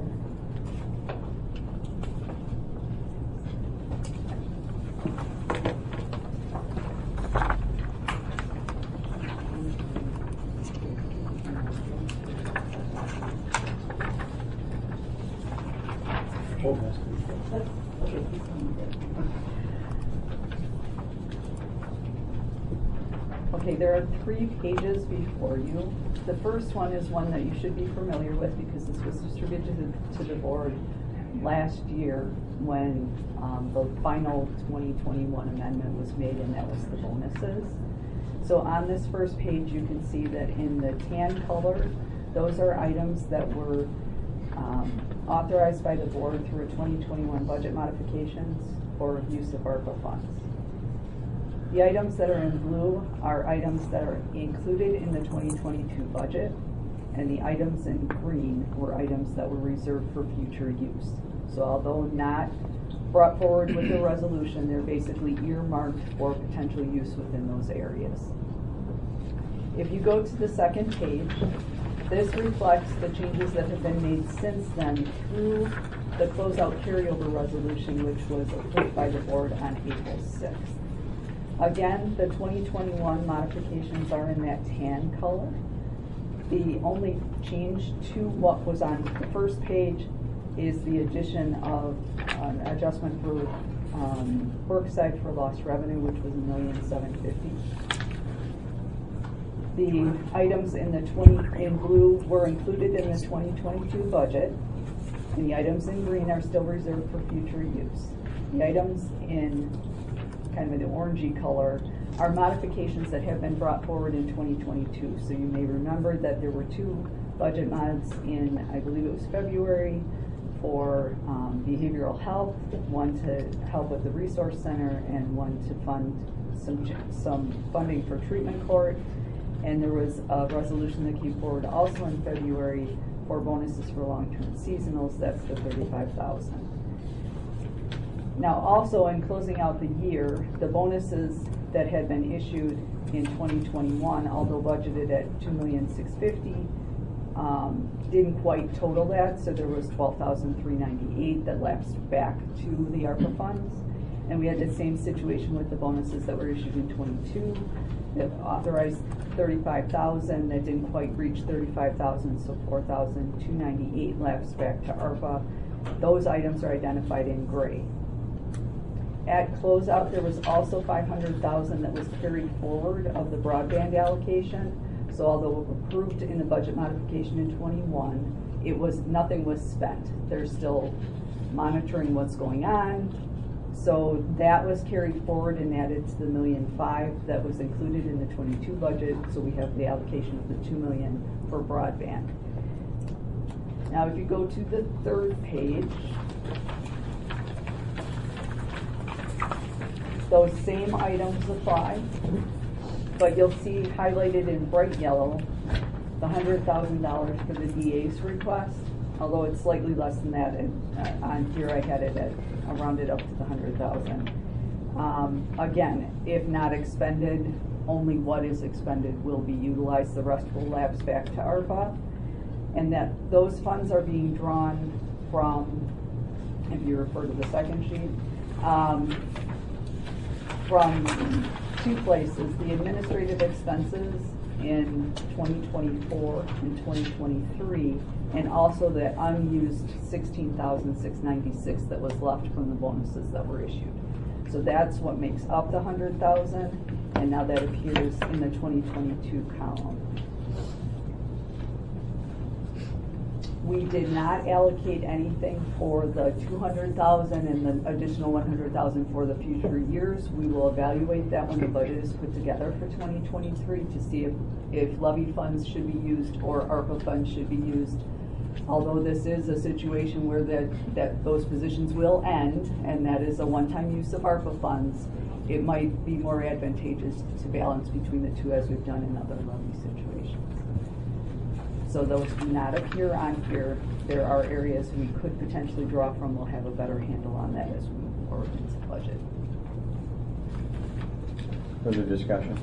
Speaker 12: Okay, there are three pages before you. The first one is one that you should be familiar with because this was distributed to the, to the board last year when um, the final twenty twenty-one amendment was made, and that was the bonuses. So on this first page, you can see that in the tan color, those are items that were um, authorized by the board through a twenty twenty-one budget modifications for use of ARPA funds. The items that are in blue are items that are included in the twenty twenty-two budget, and the items in green were items that were reserved for future use. So although not brought forward with the resolution, they're basically earmarked for potential use within those areas. If you go to the second page, this reflects the changes that have been made since then through the closeout carryover resolution, which was approved by the board on April sixth. Again, the twenty twenty-one modifications are in that tan color. The only change to what was on the first page is the addition of an adjustment for um, Brookside for lost revenue, which was a million seven fifty. The items in the twenty in blue were included in the twenty twenty-two budget, and the items in green are still reserved for future use. The items in kind of an orangey color are modifications that have been brought forward in twenty twenty-two. So you may remember that there were two budget mods in, I believe it was February, for um, behavioral health, one to help with the resource center and one to fund some some funding for treatment court. And there was a resolution that came forward also in February for bonuses for long-term seasonals. That's the thirty-five thousand. Now, also in closing out the year, the bonuses that had been issued in twenty twenty-one, although budgeted at two million six hundred fifty thousand dollars, um, didn't quite total that, so there was twelve thousand three hundred ninety-eight dollars that lapsed back to the ARPA funds. And we had the same situation with the bonuses that were issued in twenty-two that authorized thirty-five thousand dollars that didn't quite reach thirty-five thousand dollars, so four thousand two hundred ninety-eight dollars lapsed back to ARPA. Those items are identified in gray. At closeout, there was also five hundred thousand dollars that was carried forward of the broadband allocation. So although approved in the budget modification in twenty-one, it was nothing was spent. They're still monitoring what's going on. So that was carried forward and added to the million five that was included in the twenty-two budget. So we have the allocation of the two million for broadband. Now, if you go to the third page, those same items apply, but you'll see highlighted in bright yellow the one hundred thousand dollars for the D A's request, although it's slightly less than that. And uh, on here I had it at, I rounded up to the one hundred thousand dollars. Um, again, if not expended, only what is expended will be utilized. The rest will lapse back to ARPA. And that those funds are being drawn from, if you refer to the second sheet, um, from two places, the administrative expenses in twenty twenty-four and twenty twenty-three, and also the unused sixteen thousand six hundred ninety-six that was left from the bonuses that were issued. So that's what makes up the one hundred thousand, and now that appears in the twenty twenty-two column. We did not allocate anything for the two hundred thousand and the additional one hundred thousand for the future years. We will evaluate that when the budget is put together for twenty twenty-three to see if, if levy funds should be used or ARPA funds should be used. Although this is a situation where that, that those positions will end, and that is a one-time use of ARPA funds, it might be more advantageous to balance between the two as we've done in other levy situations. So those do not appear on here. There are areas we could potentially draw from. We'll have a better handle on that as we move forward into the budget.
Speaker 1: Further discussion?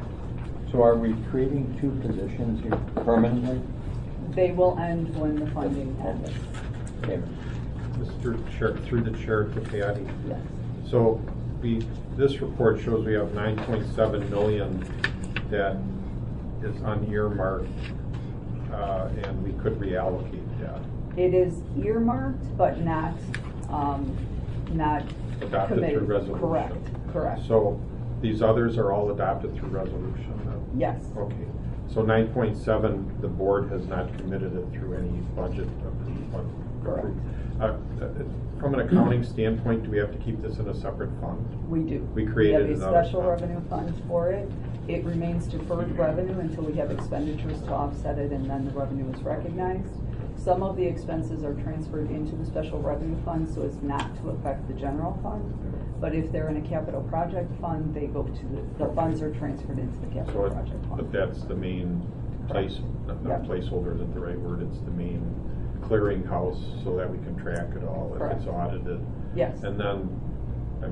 Speaker 1: So are we creating two positions here permanently?
Speaker 12: They will end when the funding ends.
Speaker 1: Okay.
Speaker 2: Mister Chair, through the chair to Patty.
Speaker 12: Yes.
Speaker 2: So we, this report shows we have nine point seven million that is unearmarked, uh, and we could reallocate that.
Speaker 12: It is earmarked, but not um, not
Speaker 2: Adopted
Speaker 12: committed.
Speaker 2: through resolution.
Speaker 12: Correct. Correct.
Speaker 2: So these others are all adopted through resolution then?
Speaker 12: Yes.
Speaker 2: Okay. So nine point seven, the board has not committed it through any budget approved.
Speaker 12: Correct.
Speaker 2: Uh, uh, from an accounting standpoint, do we have to keep this in a separate fund?
Speaker 12: We do.
Speaker 2: We created
Speaker 12: We have a
Speaker 2: another
Speaker 12: special
Speaker 2: fund.
Speaker 12: revenue fund for it. It remains deferred revenue until we have expenditures to offset it, and then the revenue is recognized. Some of the expenses are transferred into the special revenue fund so as not to affect the general fund. But if they're in a capital project fund, they go to the, the funds are transferred into the capital
Speaker 2: So it-
Speaker 12: project fund.
Speaker 2: But that's the main place, not not
Speaker 12: Yep.
Speaker 2: placeholder isn't the right word, it's the main clearinghouse so that we can track it all if it's
Speaker 12: Correct.
Speaker 2: audited.
Speaker 12: Yes.
Speaker 2: And then, I'm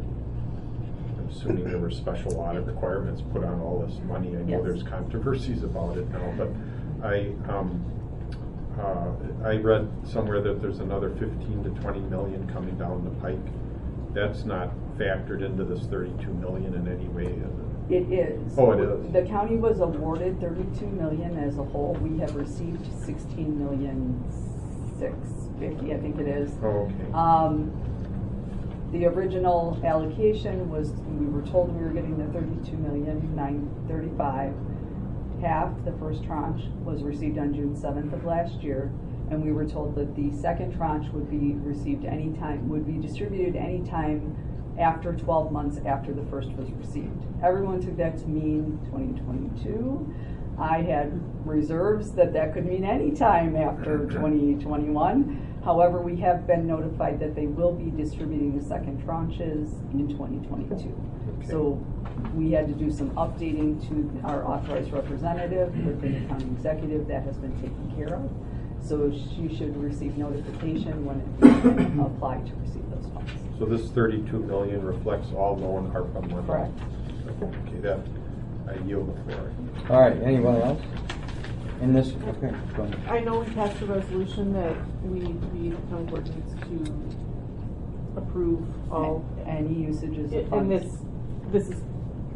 Speaker 2: I'm assuming there were special audit requirements put on all this money. I know
Speaker 12: Yes.
Speaker 2: there's controversies about it now, but I, um, uh, I read somewhere that there's another fifteen to twenty million coming down the pike. That's not factored into this thirty-two million in any way, is it?
Speaker 12: It is.
Speaker 2: Oh, it is.
Speaker 12: The county was awarded thirty-two million as a whole. We have received sixteen million six fifty, I think it is.
Speaker 2: Oh, okay.
Speaker 12: Um, the original allocation was, we were told we were getting the thirty-two million nine thirty-five. Half, the first tranche, was received on June seventh of last year, and we were told that the second tranche would be received anytime, would be distributed anytime after twelve months after the first was received. Everyone took that to mean twenty twenty-two. I had reserves that that could mean any time after twenty twenty-one. However, we have been notified that they will be distributing the second tranches in twenty twenty-two.
Speaker 2: Okay.
Speaker 12: So we had to do some updating to our authorized representative within the county executive. That has been taken care of. So she should receive notification when it can apply to receive those funds.
Speaker 2: So this thirty-two million reflects all known ARPA money?
Speaker 12: Correct.
Speaker 2: Okay, that, I yield the floor.
Speaker 1: All right, anyone else? In this, okay, go ahead.
Speaker 3: I know we passed a resolution that we, the county board needs to approve all.
Speaker 12: Any usages of
Speaker 3: And
Speaker 12: funds.
Speaker 3: this, this is,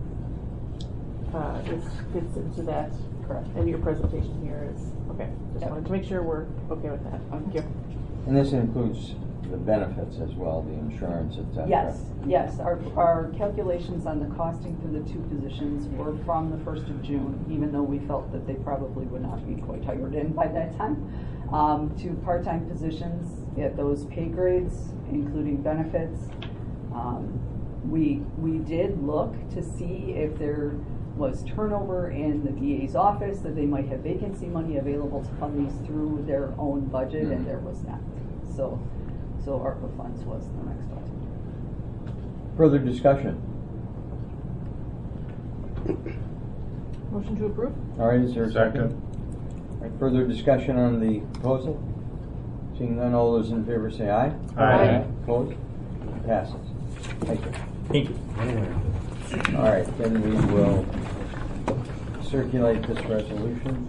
Speaker 3: uh, this fits into that.
Speaker 12: Correct.
Speaker 3: And your presentation here is, okay, just
Speaker 12: Yep.
Speaker 3: wanted to make sure we're okay with that. Thank you.
Speaker 1: And this includes the benefits as well, the insurance, et cetera.
Speaker 12: Yes, yes. Our, our calculations on the costing for the two positions were from the first of June, even though we felt that they probably would not be quite hired in by that time. Um, two part-time positions at those pay grades, including benefits. Um, we, we did look to see if there was turnover in the D A's office, that they might have vacancy money available to fund these through their own budget, and there was not. So, so ARPA funds was the next one.
Speaker 1: Further discussion?
Speaker 3: Motion to approve?
Speaker 1: All right, is there a second?
Speaker 2: Second.
Speaker 1: All right, further discussion on the proposal? Seeing none, all those in favor say aye.
Speaker 2: Aye.
Speaker 1: Opposed? Passes. Thank you.
Speaker 14: Thank you.
Speaker 1: All right, then we will circulate this resolution.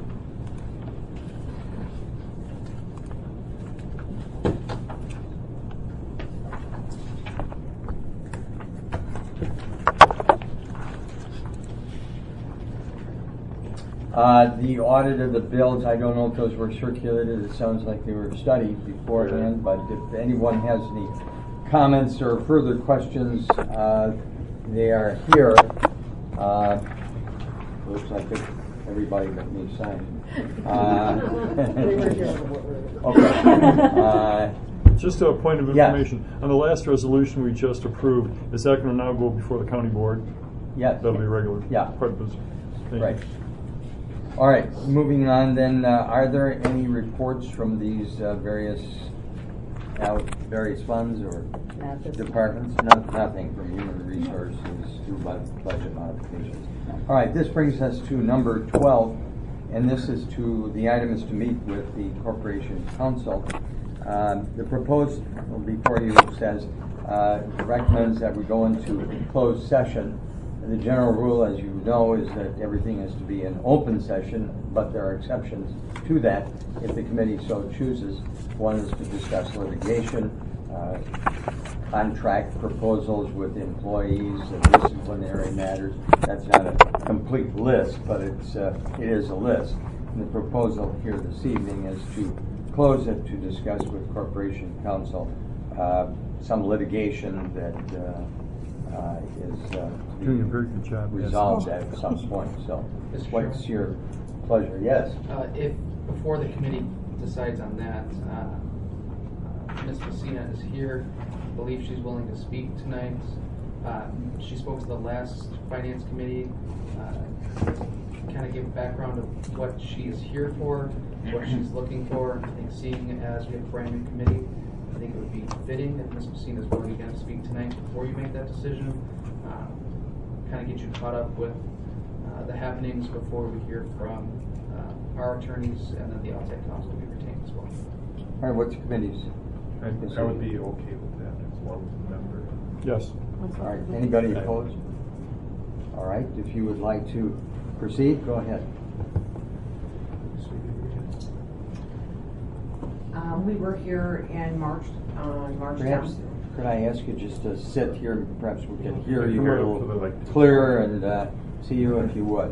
Speaker 1: Uh, the audit of the bills, I don't know if those were circulated. It sounds like they were studied beforehand, but if anyone has any comments or further questions, uh, they are here. Uh, looks like it- everybody but me signed. Uh, okay. Uh,
Speaker 6: Just a point of
Speaker 1: Yeah.
Speaker 6: information, on the last resolution we just approved, is that going to now go before the county board?
Speaker 1: Yes.
Speaker 6: That'll be regular.
Speaker 1: Yeah.
Speaker 6: Part of business. Thank you.
Speaker 1: Right. All right, moving on then, uh, are there any reports from these uh, various uh, various funds or
Speaker 12: Not this
Speaker 1: departments? No, nothing from human resources through bud- budget modifications. All right, this brings us to number twelve, and this is to, the item is to meet with the Corporation Council. Um, the proposed, well, before you, says, uh, recommends that we go into closed session. The general rule, as you know, is that everything is to be an open session, but there are exceptions to that if the committee so chooses. One is to discuss litigation, uh, contract proposals with employees, and disciplinary matters. That's not a complete list, but it's uh, it is a list. And the proposal here this evening is to close it to discuss with Corporation Council uh, some litigation that uh, uh, is uh,
Speaker 6: Doing a very good job. yes.
Speaker 1: resolved at some point. So, what's your pleasure? Yes.
Speaker 16: Uh, if, before the committee decides on that, uh, uh, Miz Messina is here. I believe she's willing to speak tonight. Uh, she spoke to the last finance committee, uh, kind of give a background of what she is here for, what she's looking for. I think seeing as we have a brand new committee, I think it would be fitting if Miz Messina is willing again to speak tonight before you make that decision. Uh, kind of get you caught up with uh, the happenings before we hear from uh, our attorneys, and then the outside counsel we retain as well.
Speaker 1: All right, what's the committee's?
Speaker 2: I, I would be okay with that as long as the member.
Speaker 6: Yes.
Speaker 1: All right, anybody opposed? All right, if you would like to proceed, go ahead.
Speaker 18: Uh, we were here in March, on March
Speaker 1: Perhaps,
Speaker 18: tenth.
Speaker 1: could I ask you just to sit here, and perhaps we can hear
Speaker 2: Come
Speaker 1: you
Speaker 2: right
Speaker 1: a
Speaker 2: up to the,
Speaker 1: little
Speaker 2: like,
Speaker 1: clearer and uh, see you if you would.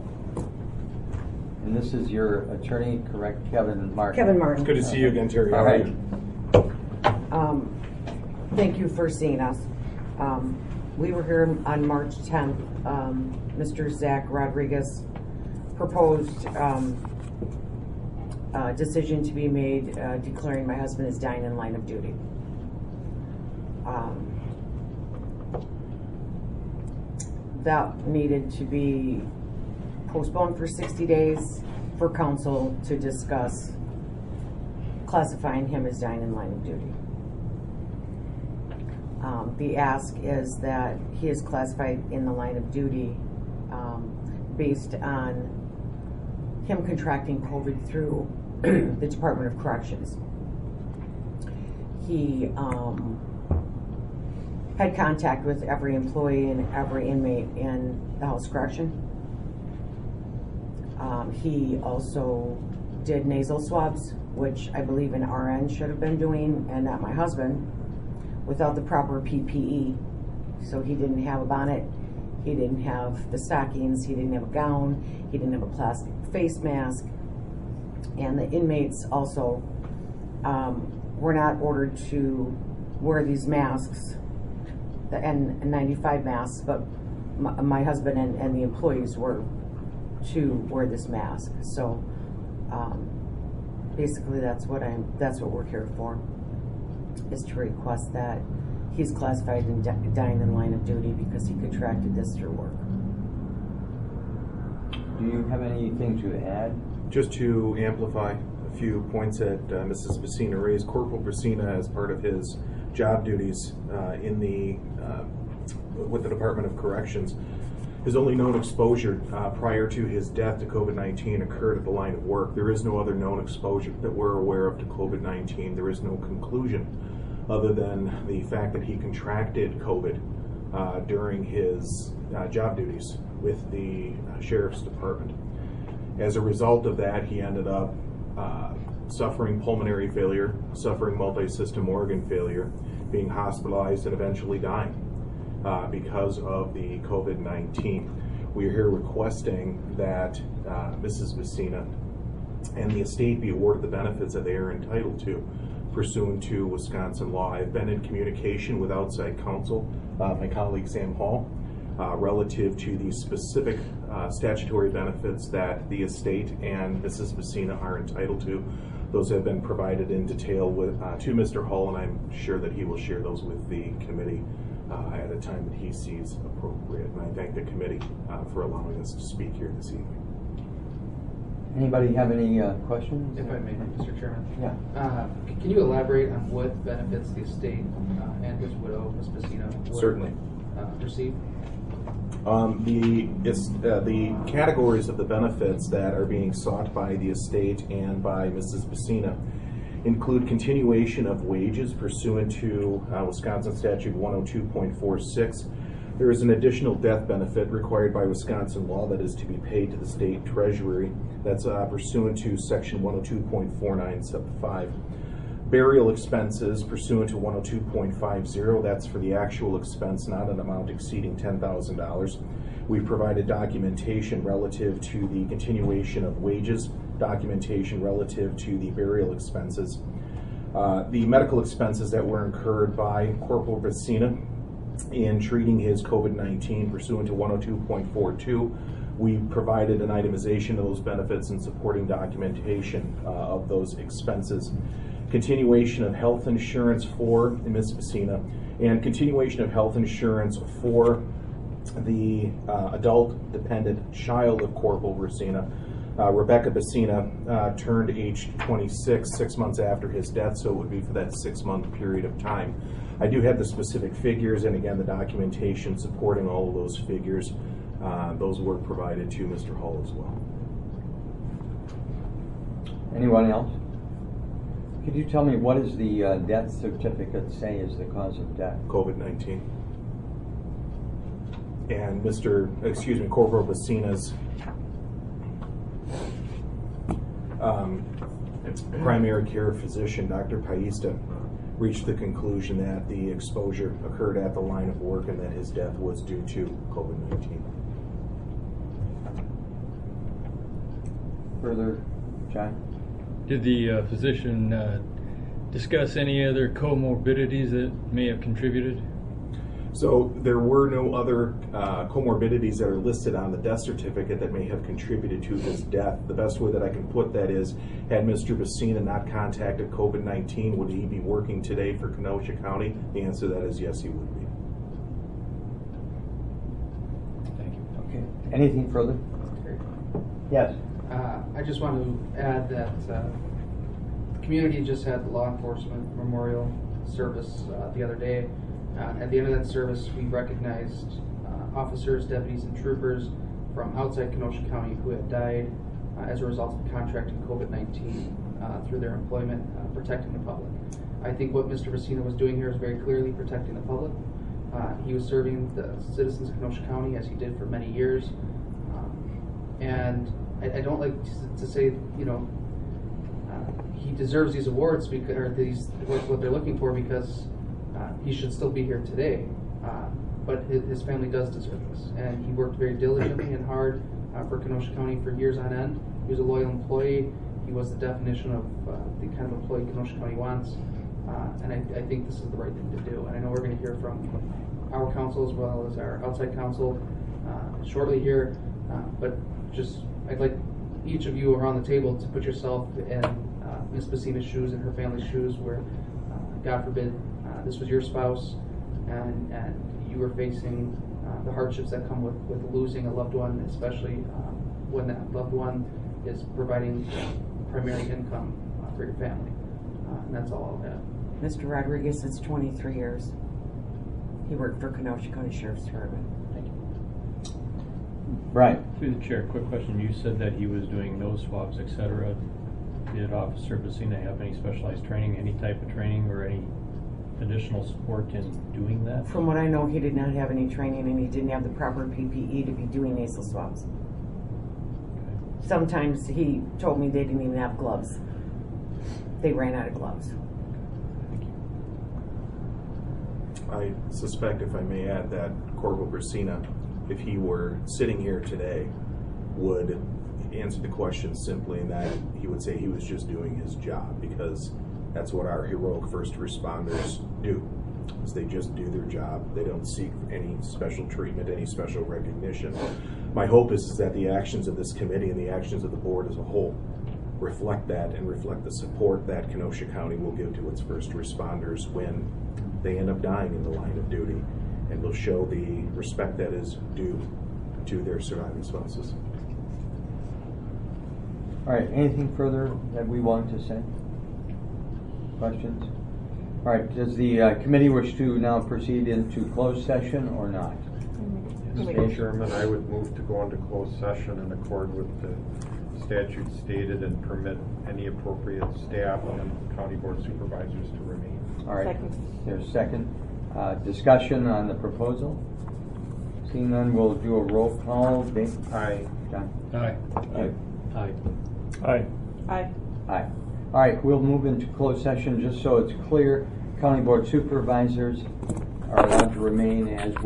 Speaker 1: And this is your attorney, correct, Kevin Martin?
Speaker 18: Kevin Martin.
Speaker 19: Good to see you again, Terry.
Speaker 1: All
Speaker 19: How are
Speaker 1: right.
Speaker 19: you?
Speaker 18: Um, thank you for seeing us. Um, we were here on March tenth. Um, Mister Zach Rodriguez proposed um, a decision to be made uh, declaring my husband as dying in line of duty. Um, that needed to be postponed for sixty days for council to discuss classifying him as dying in line of duty. Um, the ask is that he is classified in the line of duty um, based on him contracting COVID through the Department of Corrections. He um, had contact with every employee and every inmate in the house correction. Um, he also did nasal swabs, which I believe an R N should have been doing, and not my husband, without the proper P P E. So he didn't have a bonnet, he didn't have the stockings, he didn't have a gown, he didn't have a plastic face mask, and the inmates also um, were not ordered to wear these masks, the N ninety-five masks, but my, my husband and, and the employees were to wear this mask. So um, basically that's what I'm that's what we're here for, is to request that he's classified in di- dying in line of duty because he contracted this through work.
Speaker 1: Do you have anything to add?
Speaker 19: Just to amplify a few points that uh, Missus Messina raised, Corporal Messina, as part of his job duties uh, in the uh, with the Department of Corrections, His only known exposure uh, prior to his death to COVID nineteen occurred at the line of work. There is no other known exposure that we're aware of to COVID nineteen. There is no conclusion other than the fact that he contracted COVID uh, during his uh, job duties with the uh, Sheriff's Department. As a result of that, he ended up uh, suffering pulmonary failure, suffering multi-system organ failure, being hospitalized, and eventually dying uh, because of the COVID nineteen. We are here requesting that uh, Missus Vecina and the estate be awarded the benefits that they are entitled to pursuant to Wisconsin law. I've been in communication with outside counsel, uh, my colleague Sam Hall, uh, relative to the specific uh, statutory benefits that the estate and Missus Vecina are entitled to. Those have been provided in detail with, uh, to Mister Hull, and I'm sure that he will share those with the committee uh, at a time that he sees appropriate. And I thank the committee uh, for allowing us to speak here this evening.
Speaker 1: Anybody have any uh, questions?
Speaker 16: If I may, Mister Chairman.
Speaker 1: Yeah.
Speaker 16: Uh, c- can you elaborate on what benefits the estate uh, and his widow, Miz Vecina, would
Speaker 19: Certainly.
Speaker 16: Uh, receive?
Speaker 19: Um, the it's, uh, the categories of the benefits that are being sought by the estate and by Missus Vecina include continuation of wages pursuant to uh, Wisconsin Statute one oh two point four six. There is an additional death benefit required by Wisconsin law that is to be paid to the state treasury. That's uh, pursuant to Section one oh two point four nine sub five. Burial expenses pursuant to one oh two point five zero. That's for the actual expense, not an amount exceeding ten thousand dollars. We've provided documentation relative to the continuation of wages, documentation relative to the burial expenses. Uh, the medical expenses that were incurred by Corporal Vecina in treating his COVID nineteen pursuant to one oh two point four two. We provided an itemization of those benefits and supporting documentation uh, of those expenses. Continuation of health insurance for Miz Vecina and continuation of health insurance for the uh, adult dependent child of Corporal Vecina. Uh, Rebecca Vecina uh, turned age twenty-six, six months after his death, so it would be for that six-month period of time. I do have the specific figures, and again, the documentation supporting all of those figures. Uh, those were provided to Mister Hull as well.
Speaker 1: Anyone else? Could you tell me what does the uh, death certificate say is the cause of death?
Speaker 19: COVID nineteen. And Mister excuse me, Corporal Vecina's um, primary care physician, Doctor Paista, reached the conclusion that the exposure occurred at the line of work and that his death was due to COVID nineteen.
Speaker 1: Further, John?
Speaker 15: Did the uh, physician uh, discuss any other comorbidities that may have contributed?
Speaker 19: So there were no other uh, comorbidities that are listed on the death certificate that may have contributed to his death. The best way that I can put that is, had Mister Vecina not contacted COVID nineteen, would he be working today for Kenosha County? The answer to that is yes, he would be.
Speaker 15: Thank you.
Speaker 1: Okay. Anything further? Yes.
Speaker 16: Uh, I just want to add that uh, the community just had the law enforcement memorial service uh, the other day. Uh, at the end of that service, we recognized uh, officers, deputies, and troopers from outside Kenosha County who had died uh, as a result of contracting COVID nineteen uh, through their employment, uh, protecting the public. I think what Mister Vecina was doing here is very clearly protecting the public. Uh, he was serving the citizens of Kenosha County as he did for many years. Um, and I, I don't like to, to say, you know, uh, he deserves these awards because, or these what, what they're looking for because uh, he should still be here today. Uh, but his, his family does deserve this, and he worked very diligently and hard uh, for Kenosha County for years on end. He was a loyal employee. He was the definition of uh, the kind of employee Kenosha County wants, uh, and I, I think this is the right thing to do. And I know we're going to hear from our council as well as our outside council uh, shortly here, uh, but just I'd like each of you around the table to put yourself in uh, Miz Vecina's shoes and her family's shoes, where uh, God forbid uh, this was your spouse and and you were facing uh, the hardships that come with, with losing a loved one, especially um, when that loved one is providing primary income uh, for your family. Uh, and that's all I'll add.
Speaker 18: Mister Rodriguez, it's twenty-three years. He worked for Kenosha County Sheriff's Department.
Speaker 1: Thank you. Right.
Speaker 10: Through the chair, quick question. You said that he was doing nose swabs, et cetera. Did Officer Vecina have any specialized training, any type of training, or any additional support in doing that?
Speaker 18: From what I know, he did not have any training and he didn't have the proper P P E to be doing nasal swabs. Sometimes he told me they didn't even have gloves. They ran out of gloves.
Speaker 19: I suspect, if I may add, that Corporal Brasina, if he were sitting here today, would answer the question simply in that he would say he was just doing his job, because that's what our heroic first responders do. Is they just do their job. They don't seek any special treatment, any special recognition. My hope is, is that the actions of this committee and the actions of the board as a whole reflect that and reflect the support that Kenosha County will give to its first responders when they end up dying in the line of duty, and will show the respect that is due to their surviving spouses.
Speaker 1: All right, anything further that we want to say? Questions? All right, does the uh, committee wish to now proceed into closed session or not?
Speaker 2: Mister Chairman, I would move to go into closed session in accord with the statute stated and permit any appropriate staff and county board supervisors to remain.
Speaker 1: All right,
Speaker 3: Second.
Speaker 1: there's a second. Uh, discussion on the proposal? Seeing none, we'll do a roll call. Dave?
Speaker 2: Aye.
Speaker 1: John?
Speaker 15: Aye.
Speaker 1: Aye.
Speaker 10: Aye.
Speaker 4: Aye.
Speaker 3: Aye.
Speaker 1: Aye. All right, we'll move into closed session just so it's clear. County Board Supervisors are allowed to remain as